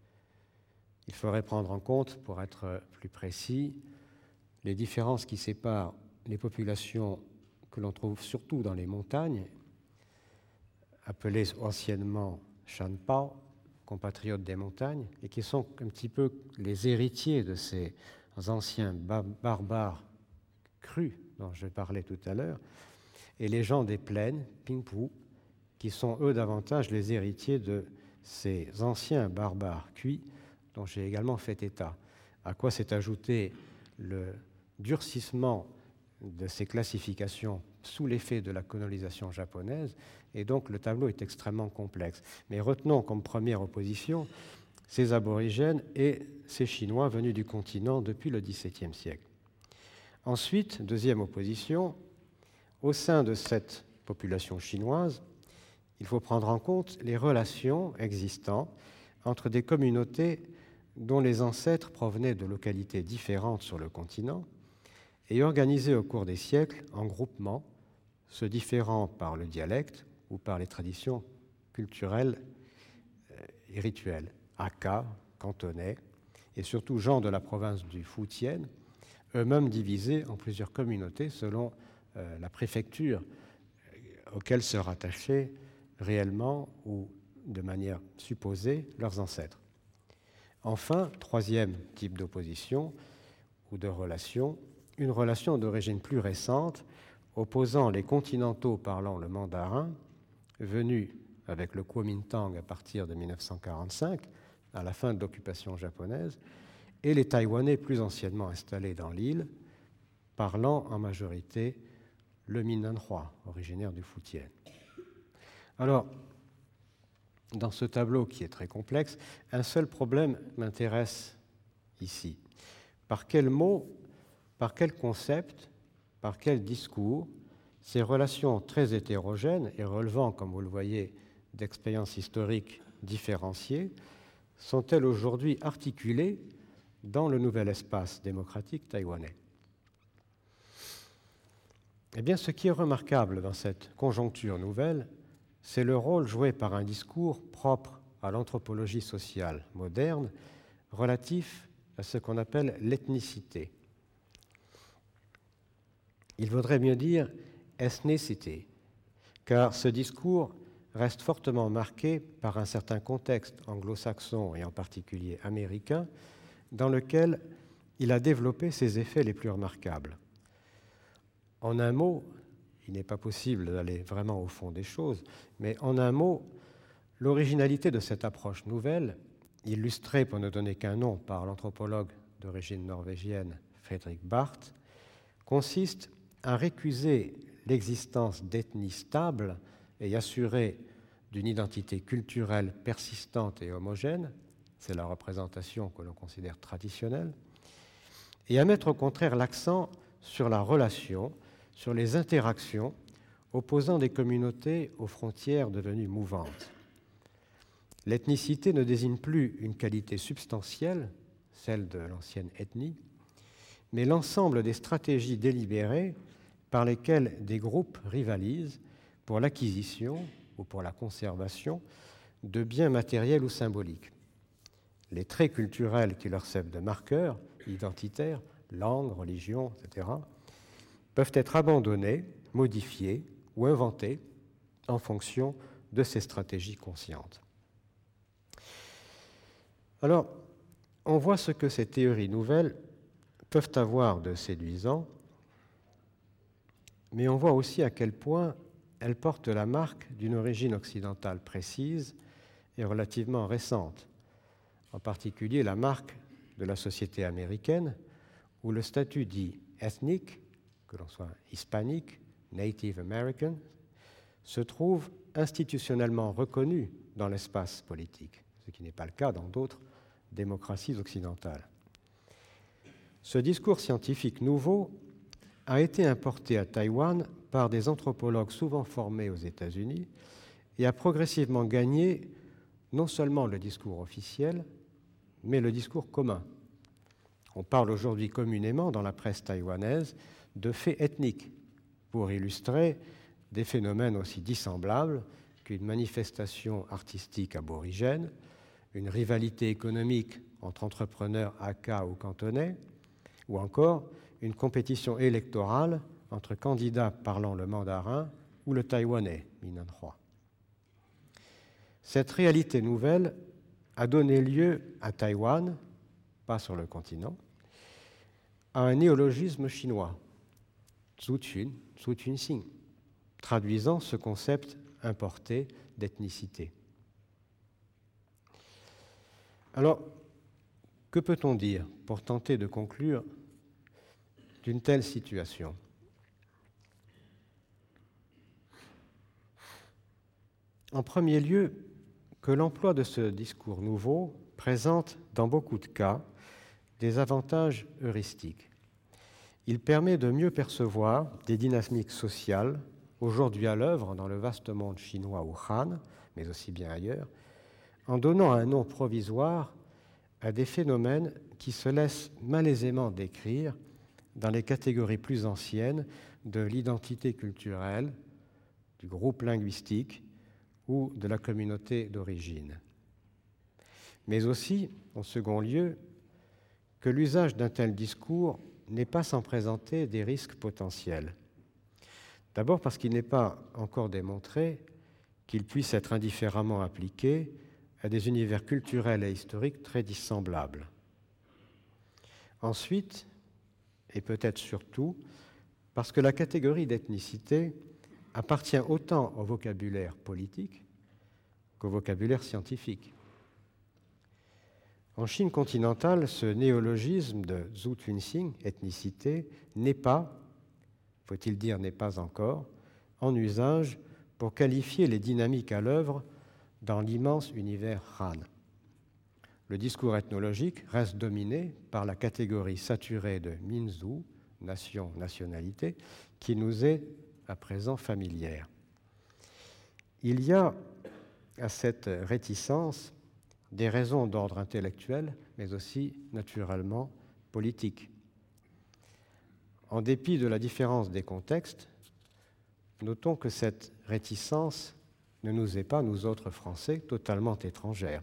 Il faudrait prendre en compte, pour être plus précis, les différences qui séparent les populations que l'on trouve surtout dans les montagnes, appelées anciennement Shanpao, compatriotes des montagnes, et qui sont un petit peu les héritiers de ces anciens barbares crus dont je parlais tout à l'heure, et les gens des plaines, Pingpu, qui sont eux davantage les héritiers de ces anciens barbares cuits dont j'ai également fait état, à quoi s'est ajouté le durcissement de ces classifications sous l'effet de la colonisation japonaise, et donc le tableau est extrêmement complexe. Mais retenons comme première opposition ces aborigènes et ces Chinois venus du continent depuis le dix-septième siècle. Ensuite, deuxième opposition, au sein de cette population chinoise, il faut prendre en compte les relations existantes entre des communautés dont les ancêtres provenaient de localités différentes sur le continent et organisées au cours des siècles en groupements, se différant par le dialecte ou par les traditions culturelles et rituelles. Hakka, cantonais, et surtout gens de la province du Fujian, eux-mêmes divisés en plusieurs communautés selon euh, la préfecture auxquelles se rattachaient réellement ou de manière supposée leurs ancêtres. Enfin, troisième type d'opposition ou de relation, une relation d'origine plus récente opposant les continentaux parlant le mandarin, venus avec le Kuomintang à partir de mille neuf cent quarante-cinq, à la fin de l'occupation japonaise, et les Taïwanais plus anciennement installés dans l'île, parlant en majorité le Minanhua, originaire du Fujian. Alors, dans ce tableau qui est très complexe, un seul problème m'intéresse ici. Par quel mot, par quel concept, par quel discours, ces relations très hétérogènes et relevant, comme vous le voyez, d'expériences historiques différenciées, sont-elles aujourd'hui articulées dans le nouvel espace démocratique taïwanais? Eh bien, ce qui est remarquable dans cette conjoncture nouvelle, c'est le rôle joué par un discours propre à l'anthropologie sociale moderne relatif à ce qu'on appelle l'ethnicité. Il vaudrait mieux dire ethnicité, car ce discours reste fortement marqué par un certain contexte anglo-saxon et en particulier américain, dans lequel il a développé ses effets les plus remarquables. En un mot, il n'est pas possible d'aller vraiment au fond des choses, mais en un mot, l'originalité de cette approche nouvelle, illustrée pour ne donner qu'un nom par l'anthropologue d'origine norvégienne Fredrik Barth, consiste à récuser l'existence d'ethnies stables et assurées d'une identité culturelle persistante et homogène, c'est la représentation que l'on considère traditionnelle, et à mettre au contraire l'accent sur la relation, sur les interactions opposant des communautés aux frontières devenues mouvantes. L'ethnicité ne désigne plus une qualité substantielle, celle de l'ancienne ethnie, mais l'ensemble des stratégies délibérées par lesquelles des groupes rivalisent pour l'acquisition ou pour la conservation de biens matériels ou symboliques. Les traits culturels qui leur servent de marqueurs identitaires, langue, religion, et cetera, peuvent être abandonnés, modifiés ou inventés en fonction de ces stratégies conscientes. Alors, on voit ce que ces théories nouvelles peuvent avoir de séduisant, mais on voit aussi à quel point elles portent la marque d'une origine occidentale précise et relativement récente, en particulier la marque de la société américaine, où le statut dit ethnique, que l'on soit hispanique, Native American, se trouve institutionnellement reconnu dans l'espace politique, ce qui n'est pas le cas dans d'autres démocraties occidentales. Ce discours scientifique nouveau a été importé à Taïwan par des anthropologues souvent formés aux États-Unis et a progressivement gagné non seulement le discours officiel, mais le discours commun. On parle aujourd'hui communément dans la presse taïwanaise de faits ethniques pour illustrer des phénomènes aussi dissemblables qu'une manifestation artistique aborigène, une rivalité économique entre entrepreneurs hakka ou cantonais, ou encore une compétition électorale entre candidats parlant le mandarin ou le taïwanais, Minanhua. Cette réalité nouvelle a donné lieu à Taïwan, pas sur le continent, à un néologisme chinois, Zuchun, Zuchunxing, traduisant ce concept importé d'ethnicité. Alors, que peut-on dire pour tenter de conclure d'une telle situation ? En premier lieu, que l'emploi de ce discours nouveau présente, dans beaucoup de cas, des avantages heuristiques. Il permet de mieux percevoir des dynamiques sociales aujourd'hui à l'œuvre dans le vaste monde chinois ou Han, mais aussi bien ailleurs, en donnant un nom provisoire à des phénomènes qui se laissent malaisément décrire dans les catégories plus anciennes de l'identité culturelle, du groupe linguistique ou de la communauté d'origine. Mais aussi, en second lieu, que l'usage d'un tel discours n'est pas sans présenter des risques potentiels. D'abord parce qu'il n'est pas encore démontré qu'il puisse être indifféremment appliqué à des univers culturels et historiques très dissemblables. Ensuite, et peut-être surtout, parce que la catégorie d'ethnicité appartient autant au vocabulaire politique qu'au vocabulaire scientifique. En Chine continentale, ce néologisme de Zuchunxing, ethnicité, n'est pas, faut-il dire n'est pas encore, en usage pour qualifier les dynamiques à l'œuvre dans l'immense univers Han. Le discours ethnologique reste dominé par la catégorie saturée de Minzu, nation, nationalité, qui nous est à présent familière. Il y a à cette réticence des raisons d'ordre intellectuel, mais aussi naturellement politique. En dépit de la différence des contextes, notons que cette réticence ne nous est pas, nous autres Français, totalement étrangère.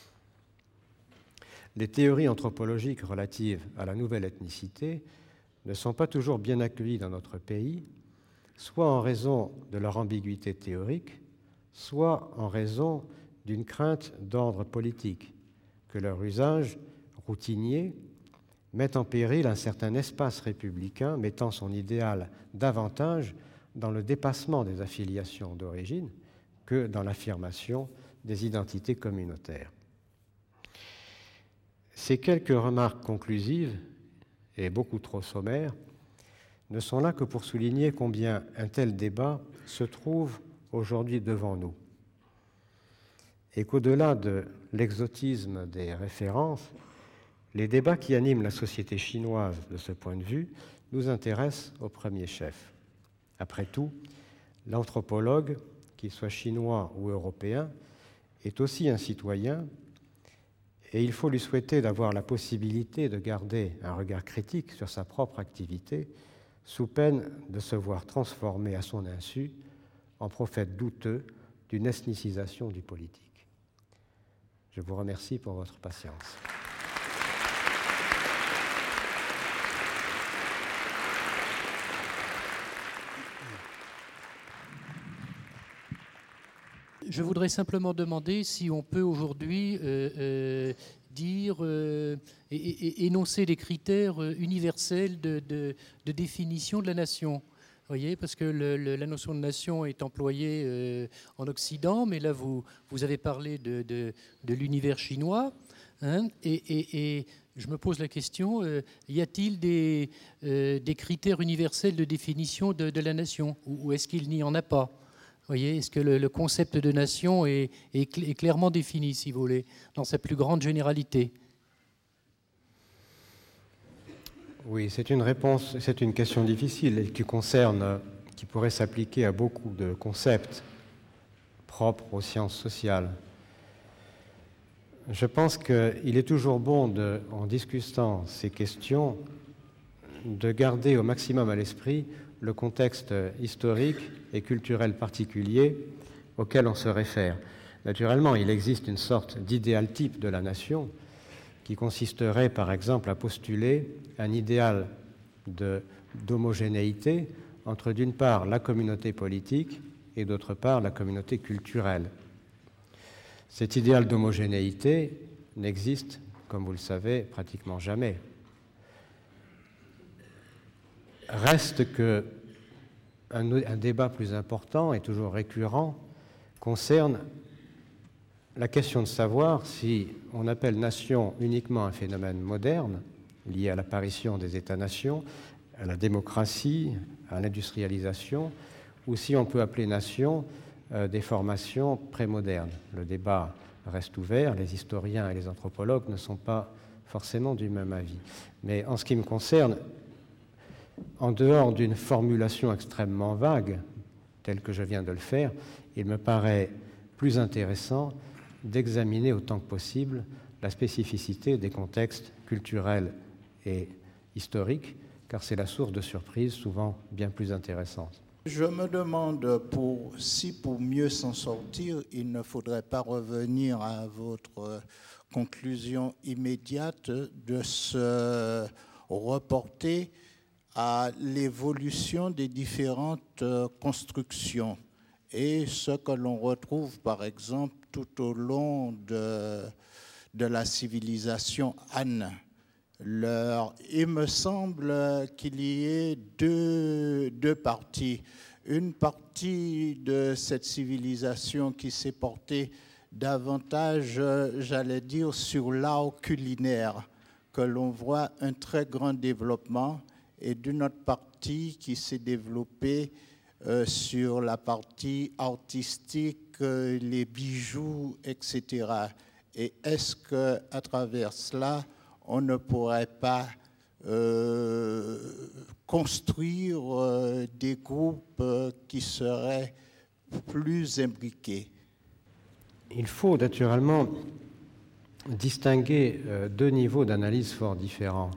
Les théories anthropologiques relatives à la nouvelle ethnicité ne sont pas toujours bien accueillies dans notre pays, soit en raison de leur ambiguïté théorique, soit en raison d'une crainte d'ordre politique, que leur usage routinier met en péril un certain espace républicain, mettant son idéal davantage dans le dépassement des affiliations d'origine que dans l'affirmation des identités communautaires. Ces quelques remarques conclusives, et beaucoup trop sommaires, ne sont là que pour souligner combien un tel débat se trouve aujourd'hui devant nous, et qu'au-delà de l'exotisme des références, les débats qui animent la société chinoise de ce point de vue nous intéressent au premier chef. Après tout, l'anthropologue, qu'il soit chinois ou européen, est aussi un citoyen, et il faut lui souhaiter d'avoir la possibilité de garder un regard critique sur sa propre activité, sous peine de se voir transformé à son insu en prophète douteux d'une ethnicisation du politique. Je vous remercie pour votre patience. Je voudrais simplement demander si on peut aujourd'hui euh, euh, dire euh, et, et énoncer des critères universels de, de, de définition de la nation. Vous voyez, parce que le, le, la notion de nation est employée euh, en Occident, mais là vous, vous avez parlé de, de, de l'univers chinois, hein, et, et, et je me pose la question, euh, y a-t-il des, euh, des critères universels de définition de, de la nation, ou, ou est-ce qu'il n'y en a pas ? Vous voyez, est-ce que le, le concept de nation est, est, cl- est clairement défini, si vous voulez, dans sa plus grande généralité ? Oui, c'est une réponse, c'est une question difficile et qui concerne, qui pourrait s'appliquer à beaucoup de concepts propres aux sciences sociales. Je pense qu'il est toujours bon, de, en discutant ces questions, de garder au maximum à l'esprit le contexte historique et culturel particulier auquel on se réfère. Naturellement, il existe une sorte d'idéal type de la nation qui consisterait, par exemple, à postuler un idéal de, d'homogénéité entre, d'une part, la communauté politique et, d'autre part, la communauté culturelle. Cet idéal d'homogénéité n'existe, comme vous le savez, pratiquement jamais. Reste que un, un débat plus important et toujours récurrent concerne la question de savoir si on appelle nation uniquement un phénomène moderne lié à l'apparition des États-nations, à la démocratie, à l'industrialisation, ou si on peut appeler nation euh, des formations prémodernes. Le débat reste ouvert, les historiens et les anthropologues ne sont pas forcément du même avis. Mais en ce qui me concerne, en dehors d'une formulation extrêmement vague, telle que je viens de le faire, il me paraît plus intéressant d'examiner autant que possible la spécificité des contextes culturels et historiques, car c'est la source de surprises souvent bien plus intéressantes. Je me demande pour, si pour mieux s'en sortir, il ne faudrait pas revenir à votre conclusion immédiate de se reporter à l'évolution des différentes constructions et ce que l'on retrouve par exemple tout au long de, de la civilisation Han. Leur, il me semble qu'il y ait deux, deux parties. Une partie de cette civilisation qui s'est portée davantage, j'allais dire, sur l'art culinaire, que l'on voit un très grand développement, et d'une autre partie qui s'est développée euh, sur la partie artistique, euh, les bijoux, et cetera. Et est-ce qu'à travers cela, on ne pourrait pas euh, construire euh, des groupes euh, qui seraient plus imbriqués? Il faut naturellement distinguer euh, deux niveaux d'analyse fort différents.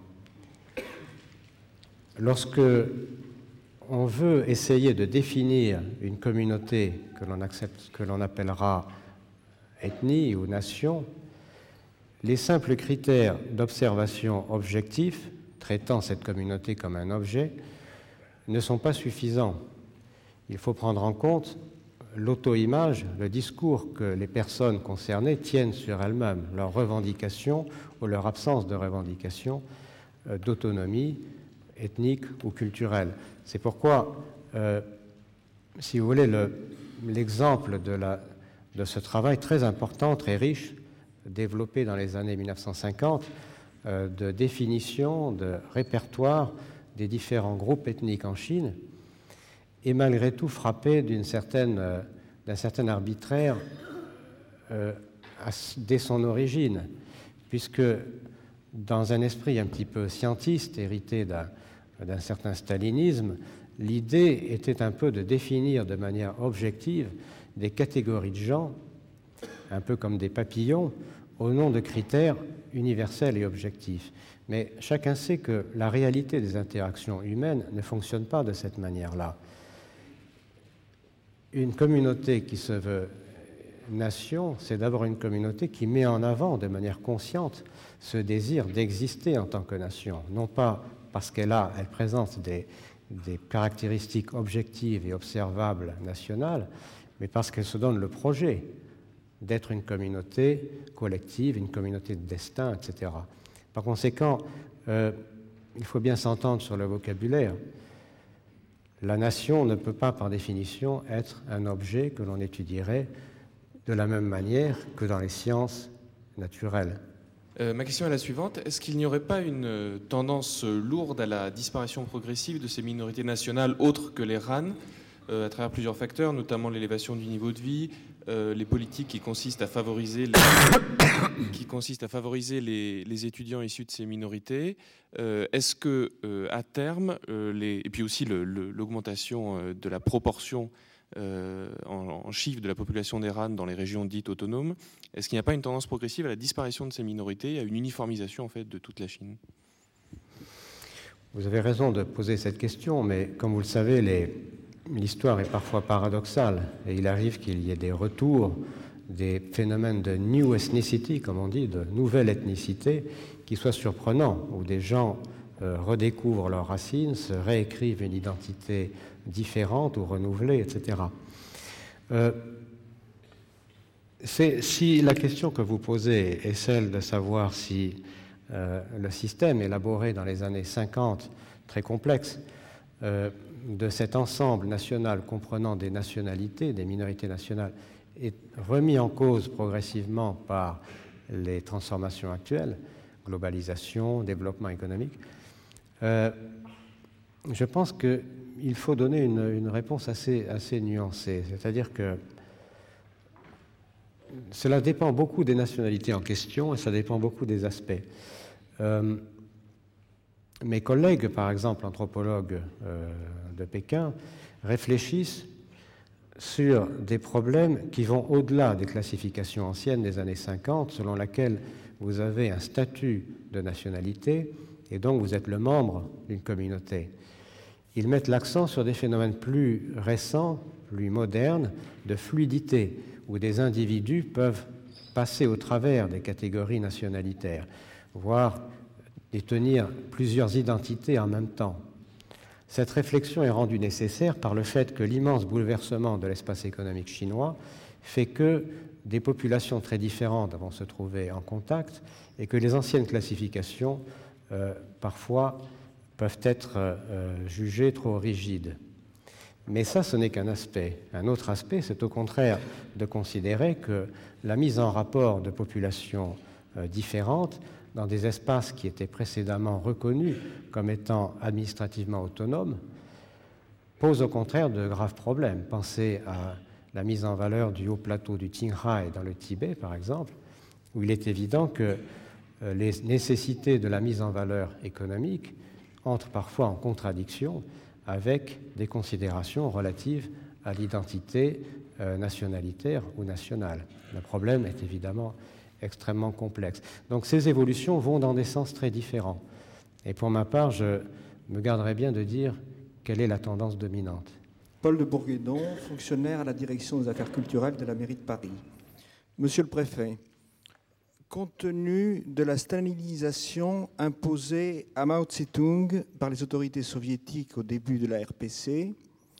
Lorsque on veut essayer de définir une communauté que l'on accepte, que l'on appellera ethnie ou nation, les simples critères d'observation objectifs, traitant cette communauté comme un objet, ne sont pas suffisants. Il faut prendre en compte l'auto-image, le discours que les personnes concernées tiennent sur elles-mêmes, leurs revendications ou leur absence de revendications euh, d'autonomie ethnique ou culturelle. C'est pourquoi, euh, si vous voulez, le, l'exemple de, la, de ce travail très important, très riche, développé dans les années mille neuf cent cinquante, euh, de définition, de répertoire des différents groupes ethniques en Chine, est malgré tout frappé d'une certaine, euh, d'un certain arbitraire euh, à, dès son origine, puisque dans un esprit un petit peu scientiste, hérité d'un, d'un certain stalinisme, l'idée était un peu de définir de manière objective des catégories de gens, un peu comme des papillons, au nom de critères universels et objectifs. Mais chacun sait que la réalité des interactions humaines ne fonctionne pas de cette manière-là. Une communauté qui se veut nation, c'est d'abord une communauté qui met en avant de manière consciente ce désir d'exister en tant que nation, non pas parce qu'elle a, elle présente des, des caractéristiques objectives et observables nationales, mais parce qu'elle se donne le projet d'être une communauté collective, une communauté de destin, et cetera. Par conséquent, euh, il faut bien s'entendre sur le vocabulaire. La nation ne peut pas, par définition, être un objet que l'on étudierait de la même manière que dans les sciences naturelles. Euh, ma question est la suivante. Est-ce qu'il n'y aurait pas une tendance lourde à la disparition progressive de ces minorités nationales autres que les Han, euh, à travers plusieurs facteurs, notamment l'élévation du niveau de vie, euh, les politiques qui consistent à favoriser les, qui consistent à favoriser les, les étudiants issus de ces minorités. Euh, est-ce que, euh, à terme, euh, les, et puis aussi le, le, l'augmentation euh, de la proportion euh, en, en chiffre de la population des Han dans les régions dites autonomes, est-ce qu'il n'y a pas une tendance progressive à la disparition de ces minorités et à une uniformisation en fait de toute la Chine? Vous avez raison de poser cette question, mais comme vous le savez, les, l'histoire est parfois paradoxale et il arrive qu'il y ait des retours, des phénomènes de new ethnicity, comme on dit, de nouvelle ethnicité, qui soient surprenants, où des gens euh, redécouvrent leurs racines, se réécrivent une identité différente ou renouvelée, et cetera. Euh, c'est, si la question que vous posez est celle de savoir si euh, le système élaboré dans les années cinquante, très complexe, euh, de cet ensemble national comprenant des nationalités, des minorités nationales, est remis en cause progressivement par les transformations actuelles, globalisation, développement économique, euh, je pense qu'il faut donner une, une réponse assez, assez nuancée. C'est-à-dire que cela dépend beaucoup des nationalités en question et ça dépend beaucoup des aspects. Euh, mes collègues, par exemple, anthropologues euh, de Pékin, réfléchissent sur des problèmes qui vont au-delà des classifications anciennes des années cinquante, selon laquelle vous avez un statut de nationalité et donc vous êtes le membre d'une communauté. Ils mettent l'accent sur des phénomènes plus récents, plus modernes, de fluidité, où des individus peuvent passer au travers des catégories nationalitaires, voire détenir plusieurs identités en même temps. Cette réflexion est rendue nécessaire par le fait que l'immense bouleversement de l'espace économique chinois fait que des populations très différentes vont se trouver en contact et que les anciennes classifications, euh, parfois, peuvent être euh, jugées trop rigides. Mais ça, ce n'est qu'un aspect. Un autre aspect, c'est au contraire de considérer que la mise en rapport de populations euh, différentes dans des espaces qui étaient précédemment reconnus comme étant administrativement autonomes, pose au contraire de graves problèmes. Pensez à la mise en valeur du haut plateau du Qinghai dans le Tibet, par exemple, où il est évident que les nécessités de la mise en valeur économique entrent parfois en contradiction avec des considérations relatives à l'identité nationalitaire ou nationale. Le problème est évidemment extrêmement complexe. Donc ces évolutions vont dans des sens très différents. Et pour ma part, je me garderai bien de dire quelle est la tendance dominante. Paul de Bourguédon, fonctionnaire à la direction des affaires culturelles de la mairie de Paris. Monsieur le préfet, compte tenu de la stalinisation imposée à Mao Tse-tung par les autorités soviétiques au début de la R P C,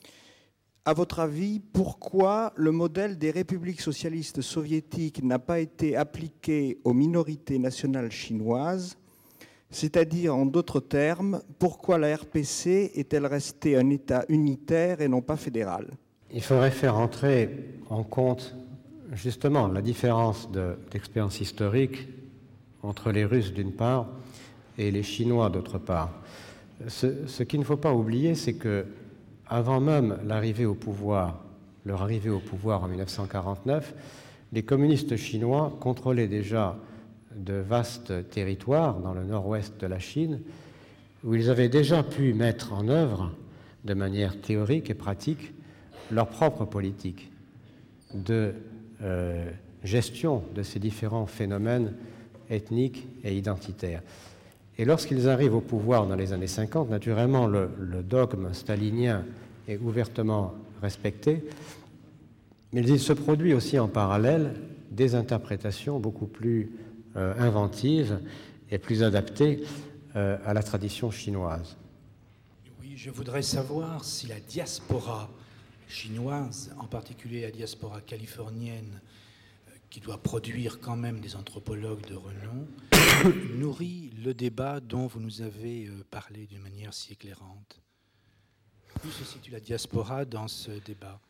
à votre avis, pourquoi le modèle des républiques socialistes soviétiques n'a pas été appliqué aux minorités nationales chinoises C'est-à-dire, en d'autres termes, pourquoi la R P C est-elle restée un État unitaire et non pas fédéral? Il faudrait faire entrer en compte justement la différence de, d'expérience historique entre les Russes d'une part et les Chinois d'autre part. Ce, ce qu'il ne faut pas oublier, c'est que avant même l'arrivée au pouvoir, leur arrivée au pouvoir en mille neuf cent quarante-neuf, les communistes chinois contrôlaient déjà de vastes territoires dans le nord-ouest de la Chine, où ils avaient déjà pu mettre en œuvre de manière théorique et pratique leur propre politique de euh, gestion de ces différents phénomènes ethniques et identitaires. Et lorsqu'ils arrivent au pouvoir dans les années cinquante, naturellement, le, le dogme stalinien est ouvertement respecté, mais il se produit aussi en parallèle des interprétations beaucoup plus euh, inventives et plus adaptées euh, à la tradition chinoise. Oui, je voudrais savoir si la diaspora chinoise, en particulier la diaspora californienne, qui doit produire quand même des anthropologues de renom, nourrit le débat dont vous nous avez parlé d'une manière si éclairante. Où se situe la diaspora dans ce débat?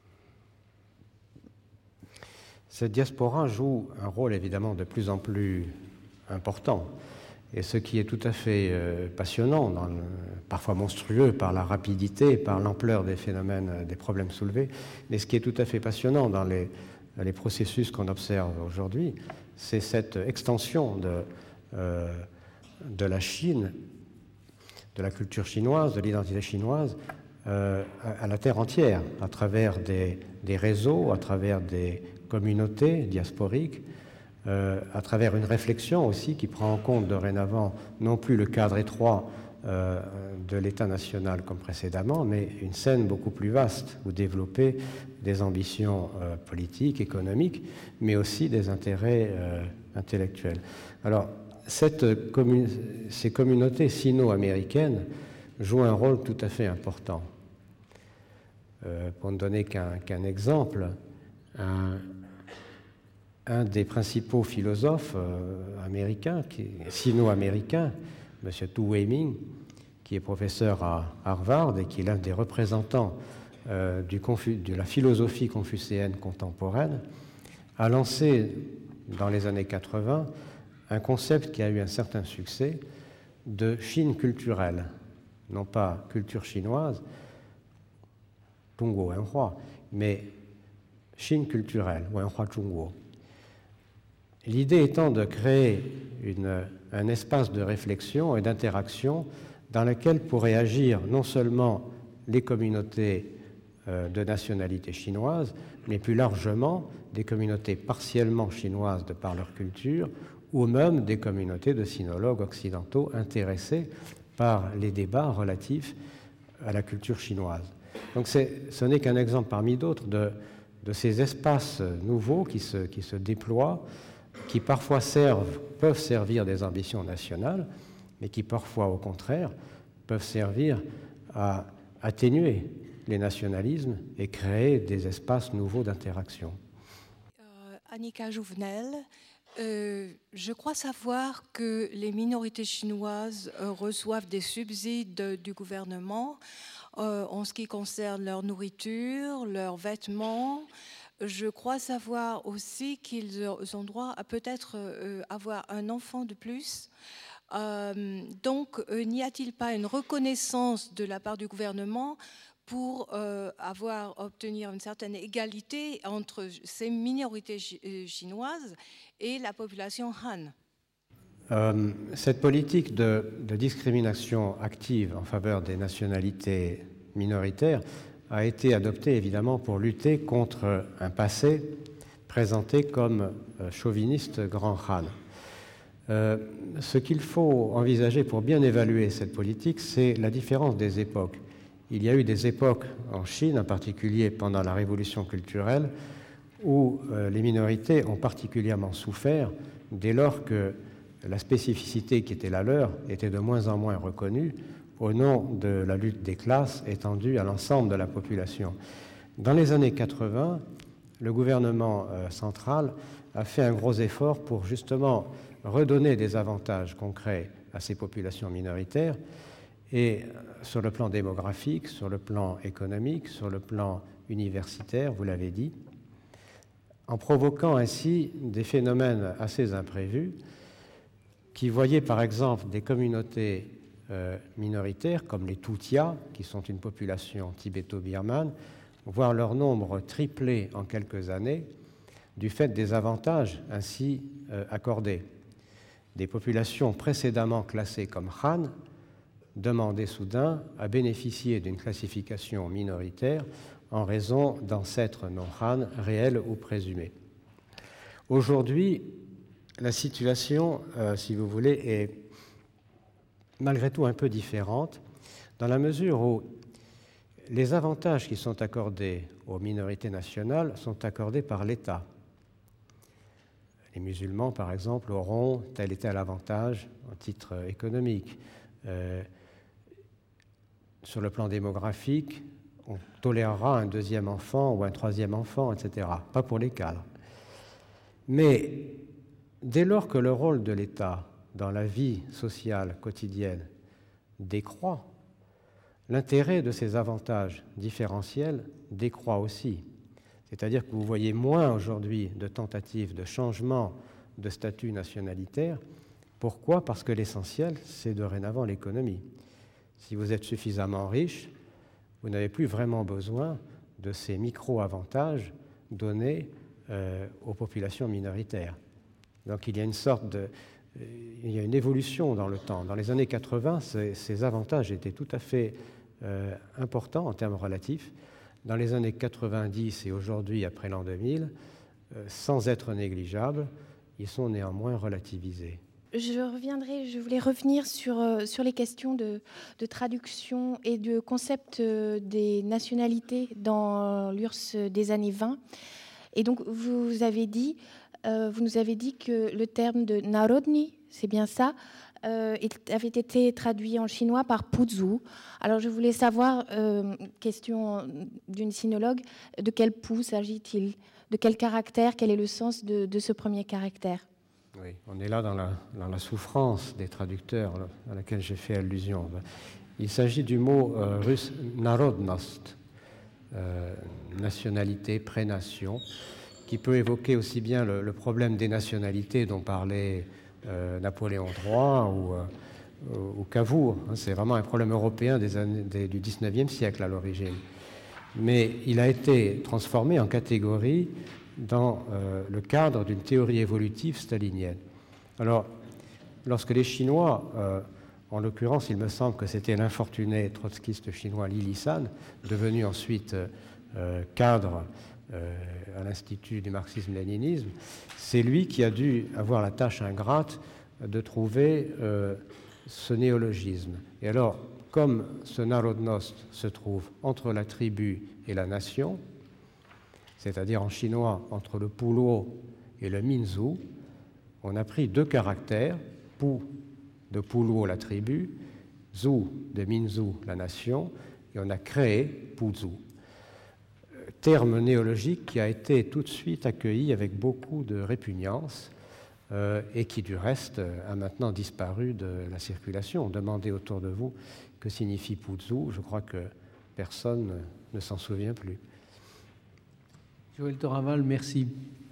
Cette diaspora joue un rôle évidemment de plus en plus important. Et ce qui est tout à fait euh, passionnant, dans le, parfois monstrueux par la rapidité, par l'ampleur des phénomènes, des problèmes soulevés, mais ce qui est tout à fait passionnant dans les, les processus qu'on observe aujourd'hui, c'est cette extension de, euh, de la Chine, de la culture chinoise, de l'identité chinoise, euh, à, à la terre entière, à travers des, des réseaux, à travers des communautés diasporiques, Euh, à travers une réflexion aussi qui prend en compte dorénavant non plus le cadre étroit euh, de l'État national comme précédemment, mais une scène beaucoup plus vaste où développer des ambitions euh, politiques, économiques, mais aussi des intérêts euh, intellectuels. Alors, cette commun- ces communautés sino-américaines jouent un rôle tout à fait important. Euh, pour ne donner qu'un, qu'un exemple, un, Un des principaux philosophes euh, américains, qui, sino-américains, M. Tu Weiming, qui est professeur à Harvard et qui est l'un des représentants euh, du confu- de la philosophie confucéenne contemporaine, a lancé dans les années quatre-vingts un concept qui a eu un certain succès de Chine culturelle, non pas culture chinoise, Zhongguo Wenhua, mais Chine culturelle, Wenhua Zhongguo. L'idée étant de créer une, un espace de réflexion et d'interaction dans lequel pourraient agir non seulement les communautés euh, de nationalité chinoise, mais plus largement des communautés partiellement chinoises de par leur culture, ou même des communautés de sinologues occidentaux intéressés par les débats relatifs à la culture chinoise. Donc c'est, ce n'est qu'un exemple parmi d'autres de, de ces espaces nouveaux qui se, qui se déploient, qui parfois servent, peuvent servir des ambitions nationales, mais qui parfois, au contraire, peuvent servir à atténuer les nationalismes et créer des espaces nouveaux d'interaction. Euh, Annika Jouvenel, euh, je crois savoir que les minorités chinoises euh, reçoivent des subsides du gouvernement euh, en ce qui concerne leur nourriture, leurs vêtements. Je crois savoir aussi qu'ils ont droit à peut-être euh, avoir un enfant de plus. Euh, donc, euh, n'y a-t-il pas une reconnaissance de la part du gouvernement pour euh, avoir, obtenir une certaine égalité entre ces minorités chi- chinoises et la population Han? Euh, cette politique de, de discrimination active en faveur des nationalités minoritaires a été adopté évidemment pour lutter contre un passé présenté comme chauviniste grand Han. Euh, ce qu'il faut envisager pour bien évaluer cette politique, c'est la différence des époques. Il y a eu des époques en Chine, en particulier pendant la révolution culturelle, où euh, les minorités ont particulièrement souffert dès lors que la spécificité qui était la leur était de moins en moins reconnue au nom de la lutte des classes étendue à l'ensemble de la population. Dans les années quatre-vingts, le gouvernement euh, central a fait un gros effort pour justement redonner des avantages concrets à ces populations minoritaires. Et sur le plan démographique, sur le plan économique, sur le plan universitaire, vous l'avez dit, en provoquant ainsi des phénomènes assez imprévus qui voyaient par exemple des communautés euh, minoritaires comme les Toutias, qui sont une population tibéto-birmane, voir leur nombre tripler en quelques années du fait des avantages ainsi euh, accordés. Des populations précédemment classées comme Han demandaient soudain à bénéficier d'une classification minoritaire en raison d'ancêtres non-Han réels ou présumés. Aujourd'hui, la situation, euh, si vous voulez, est malgré tout un peu différente, dans la mesure où les avantages qui sont accordés aux minorités nationales sont accordés par l'État. Les musulmans, par exemple, auront tel et tel avantage en titre économique. Euh, sur le plan démographique, on tolérera un deuxième enfant ou un troisième enfant, et cetera. Pas pour les cadres. Mais dès lors que le rôle de l'État dans la vie sociale quotidienne décroît, l'intérêt de ces avantages différentiels décroît aussi. C'est-à-dire que vous voyez moins aujourd'hui de tentatives de changement de statut nationalitaire. Pourquoi ? Parce que l'essentiel, c'est dorénavant l'économie. Si vous êtes suffisamment riche, vous n'avez plus vraiment besoin de ces micro-avantages donnés euh, aux populations minoritaires. Donc il y a une sorte de... Il y a une évolution dans le temps. Dans les années quatre-vingts, ces, ces avantages étaient tout à fait euh, importants en termes relatifs. Dans les années quatre-vingt-dix et aujourd'hui, après l'an deux mille, euh, sans être négligeables, ils sont néanmoins relativisés. Je reviendrai, je voulais revenir sur, euh, sur les questions de, de traduction et de concept euh, des nationalités dans l'U R S S des années vingt. Et donc, vous avez dit, euh, vous nous avez dit que le terme de narodni, c'est bien ça, euh, avait été traduit en chinois par Puzu. Alors, je voulais savoir, euh, question d'une sinologue, de quel pu s'agit-il ? De quel caractère ? Quel est le sens de, de ce premier caractère ? Oui, on est là dans la, dans la souffrance des traducteurs à laquelle j'ai fait allusion. Il s'agit du mot euh, russe narodnost, euh, nationalité, prénation, qui peut évoquer aussi bien le, le problème des nationalités dont parlait euh, Napoléon trois ou, euh, ou Cavour. C'est vraiment un problème européen des années, des, du dix-neuvième siècle à l'origine. Mais il a été transformé en catégorie dans euh, le cadre d'une théorie évolutive stalinienne. Alors, lorsque les Chinois, euh, en l'occurrence, il me semble que c'était l'infortuné trotskiste chinois Li Lisan, devenu ensuite euh, cadre euh, à l'Institut du marxisme-léninisme, c'est lui qui a dû avoir la tâche ingrate de trouver euh, ce néologisme. Et alors, comme ce narodnost se trouve entre la tribu et la nation, c'est-à-dire en chinois entre le puluo et le minzu, on a pris deux caractères, pu de puluo, la tribu, zu de minzu, la nation, et on a créé puzu. Terme néologique qui a été tout de suite accueilli avec beaucoup de répugnance euh, et qui, du reste, a maintenant disparu de la circulation. Demandez autour de vous que signifie puzu, je crois que personne ne s'en souvient plus. Joël Toraval, merci.